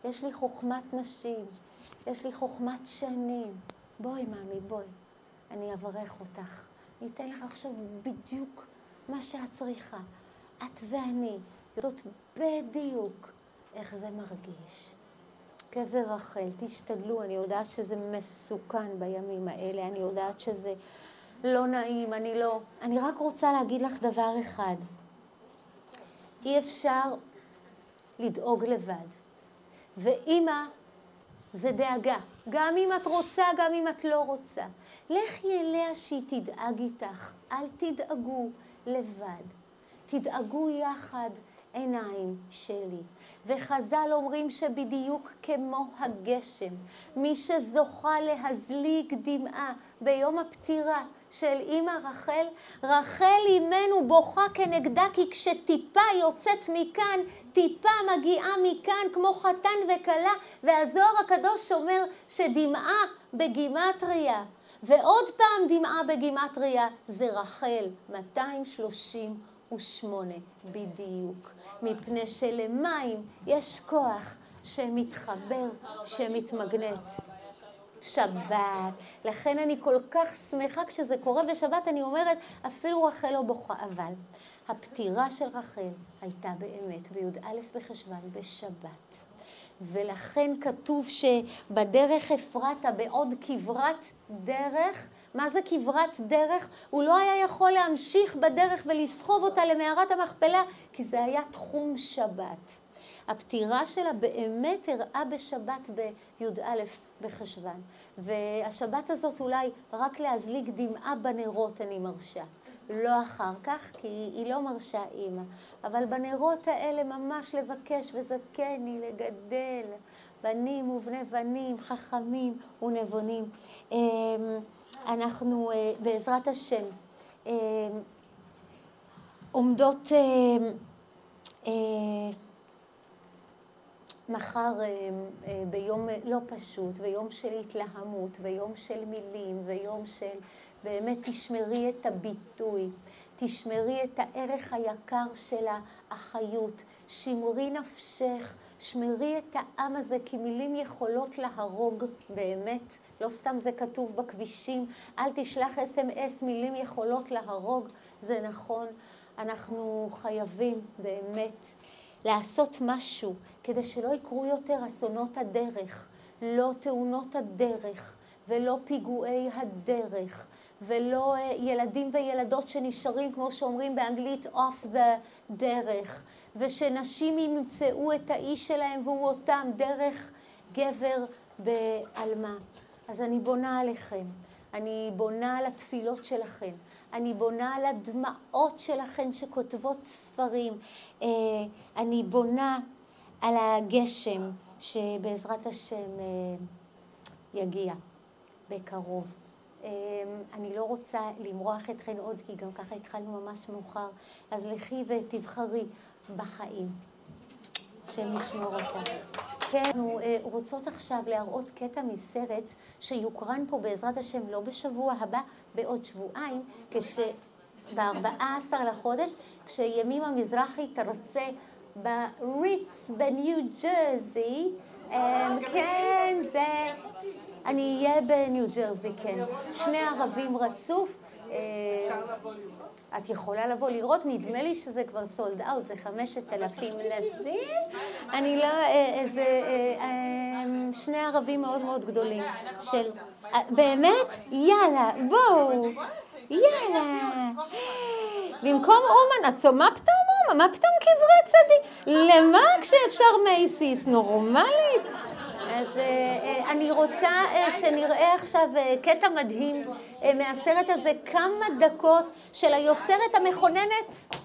יש לי חוכמת נשים, יש לי חוכמת שנים. בואי, מאמי, בואי. אני אברך אותך. אני אתן לך עכשיו בדיוק מה שאת צריכה. את ואני יודעות בדיוק איך זה מרגיש. קבר רחל, תשתדלו, אני יודעת שזה מסוכן בימים האלה, אני יודעת שזה לא נעים, אני רק רוצה להגיד לך דבר אחד. אי אפשר לדאוג לבד. ואמא זה דאגה, גם אם את רוצה, גם אם את לא רוצה. לכי אליה שהיא תדאג איתך, אל תדאגו לבד. תדאגו יחד, עיניים שלי. וחז"ל אומרים שבדיוק כמו הגשם, מי שזוכה להזליג דמעה ביום הפטירה של אמא רחל, רחל אימנו בוכה כנגדה, כי כשטיפה יוצאת מכאן, טיפה מגיעה מכאן כמו חתן וכלה, והזוהר הקדוש אומר שדמעה בגימטריה, ועוד פעם דמעה בגימטריה, זה רחל, 238 בדיוק. מפני שלמים יש כוח שמתחבר, שמתמגנט. שבת. לכן אני כל כך שמחה כשזה קורה בשבת, אני אומרת, אפילו רחל לא בוכה. אבל הפטירה של רחל הייתה באמת בי"א בחשוון בשבת. ולכן כתוב שבדרך אפרתה, בעוד כברת דרך, מה זה כברת דרך? הוא לא היה יכול להמשיך בדרך ולסחוב אותה למערת המכפלה, כי זה היה תחום שבת. הפטירה שלה באמת הראה בשבת בי"א בחשוון. והשבת הזאת אולי רק להזליג דמעה בנרות אני מרשה. לא אחר כך, כי היא לא מרשה אימא. אבל בנרות האלה ממש לבקש וזכני לגדל בנים ובני בנים, חכמים ונבונים. אנחנו בעזרת השם עומדות מחר ביום לא פשוט, ויום של התלהמות, ויום של מילים, ויום של באמת תשמרי את הביטוי, תשמרי את הערך היקר של האחיות, שמרי נפשך, שמרי את העם הזה, כי מילים יכולות להרוג באמת, לא סתם זה כתוב בכבישים, אל תשלח SMS, מילים יכולות להרוג, זה נכון, אנחנו חייבים באמת לעשות משהו כדי שלא יקרו יותר אסונות הדרך, לא תאונות הדרך ולא פיגועי הדרך ולא ילדים וילדות שנשארים כמו שאומרים באנגלית off the דרך, ושנשים ימצאו את האיש שלהם והוא אותם דרך גבר בעלמה. אז אני בונה עליכם, אני בונה על התפילות שלכם, אני בונה על הדמעות שלכם שכותבות ספרים, אני בונה על הגשם שבעזרת השם יגיע בקרוב. אני לא רוצה למרוח אתכן עוד, כי גם ככה התחלנו ממש מאוחר, אז לכי ותבחרי בחיים, שמשמור אותך. כן, אנחנו רוצות עכשיו להראות קטע מסרט שיוקרן פה בעזרת השם לא בשבוע הבא, בעוד שבועיים, ב-14 לחודש, כשימימה מזרחי תרצה בריץ בניו ג'רזי. כן, זה... אני אהיה בניו ג'רזי, כן. שני ערבים רצוף. את יכולה לבוא לראות, נדמה לי שזה כבר סולד אאוט, זה 5,000 נשים. אני לא, שני ערבים מאוד מאוד גדולים של, באמת? יאללה, בואו, יאללה. במקום אומן, את מה פתאום אומן? מה פתאום קברי צדיק? למה כשאפשר מייסיס? נורמלית? אז אני רוצה שנראה עכשיו קטע מדהים מהסרט הזה, כמה דקות של היוצרת המכוננת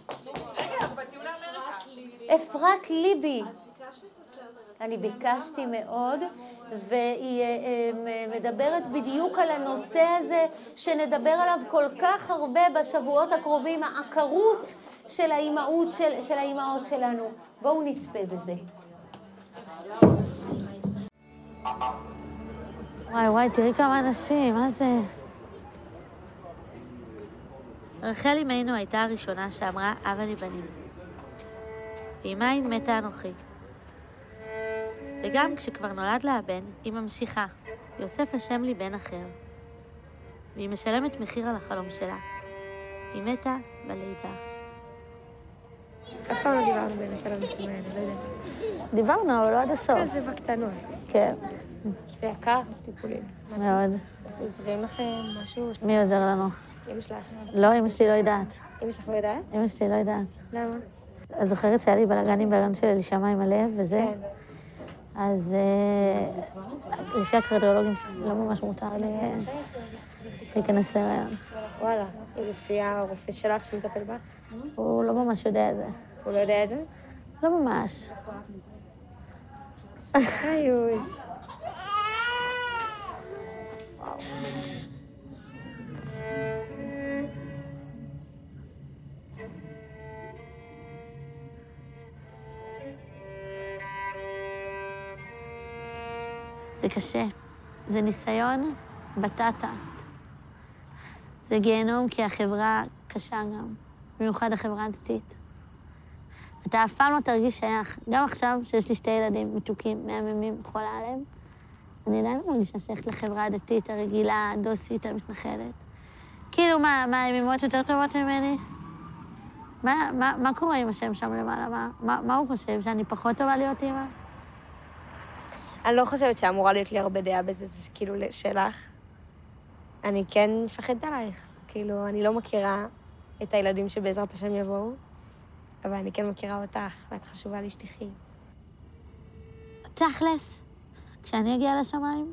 אפרת ליבי. אני ביקשתי מאוד, והיא מדברת בדיוק על הנושא הזה שנדבר עליו כל כך הרבה בשבועות הקרובים, העקרות של האימהות שלנו. בואו נצפה בזה. וואי, תראי כמה אנשים, מה זה? רחל אמנו הייתה הראשונה שאמרה, אבא לי בנים. ואמי מתה אנוכי. וגם כשכבר נולד לה הבן, היא ממשיכה. יוסף השם לי בן אחר. והיא משלמת מחיר על החלום שלה. היא מתה בלידה. אף פעם לא דיברנו באמת על הנושאים האלה, לא יודעת. דיברנו, אבל לא עד הסוף. זה בקטנות. כן, זה יקר, טיפולים. מאוד. עוזרים לכם משהו? מי עוזר לנו? אמא שלך. לא, אמא שלי לא יודעת. אמא שלך לא יודעת? אמא שלי לא יודעת. למה? את זוכרת שהיה לי בלגנים בהיריון של אלישמע עם הלב וזה? כן. אז לפי הקרדיולוגים לא ממש מותר לי להיכנס להיריון. וואלה, לפי הרופא שלך שמטפל בך? הוא לא ממש יודע את זה. הוא לא יודע את זה? לא ממש. היוש. זה קשה. זה ניסיון בטטה. זה גיהנום כי החברה קשה גם, במיוחד החברה הדתית. אתה אף פעם לא תרגיש שייך. גם עכשיו, שיש לי 2 ילדים מתוקים, מהממים, חולה עליהם, אני עדיין לא מרגישה שייכת לחברה הדתית, הרגילה, הדוסית, המתנחלת. כאילו, מה, הם אמהות יותר טובות ממני? מה קורה עם השם שם למעלה? מה הוא חושב? שאני פחות טובה להיות אמא? אני לא חושבת שאמורה להיות לי הרבה דעה בזה, זה כאילו שלך. אני כן מפחדת עלייך. כאילו, אני לא מכירה את הילדים שבעזרת השם יבואו, אבל אני כן מכירה אותך, ואת חשובה לי שתחי. תכלס, כשאני אגיע לשמיים,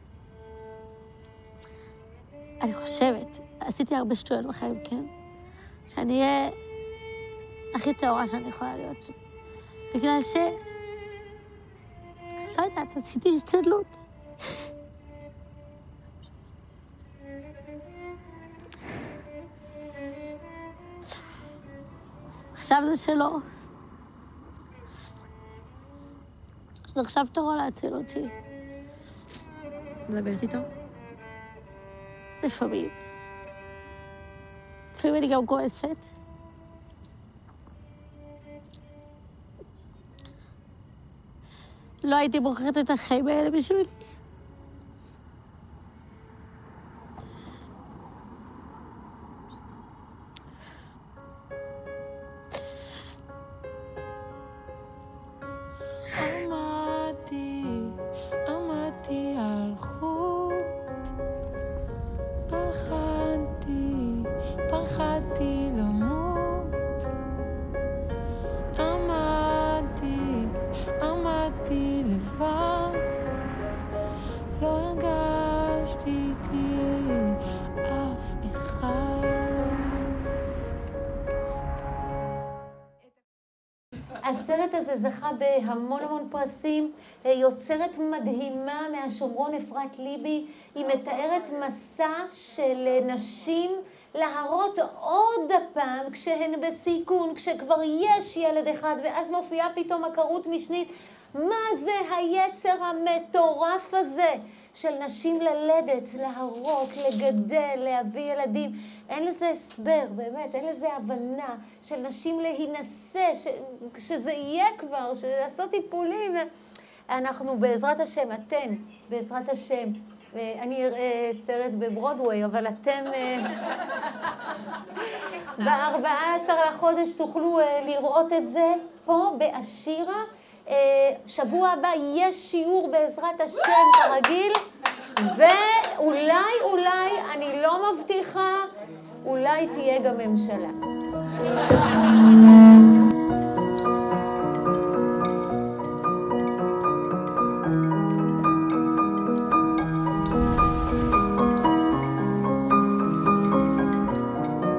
אני חושבת, עשיתי הרבה שטויות בחיים, כן? שאני אהיה הכי טהורה שאני יכולה להיות. בגלל ש... לא יודעת, עשיתי השתדלות. עכשיו זה שלו. אז עכשיו תורו להציל אותי. מדברת איתו? לפעמים. לפעמים אני גם כועסת. לא הייתי בוחרת את החיים האלה בשבילי. עמדתי על חוט, פחדתי למות. עמדתי לבד, לא הרגשתי איתי אף אחד. הסרט הזה זכה בהמון פרסים, יוצרת מדהימה מהשומרון אפרת ליבי, היא מתארת מסע של נשים להראות עוד הפעם כשהן בסיכון, כשכבר יש ילד אחד ואז מופיעה פתאום עקרות משנית. מה זה היצר המטורף הזה של נשים ללדת, להרוג, לגדל, להביא ילדים? אין לזה הסבר, באמת, אין לזה הבנה של נשים להינשא, שזה יהיה כבר, לעשות טיפולים. אנחנו בעזרת השם, אתן, בעזרת השם, אני אראה סרט בברודווי, אבל אתם ב-14 לחודש תוכלו לראות את זה פה באשירה. שבוע הבא יש שיעור בעזרת השם כרגיל, ואולי, אני לא מבטיחה, אולי תהיה גם ממשלה.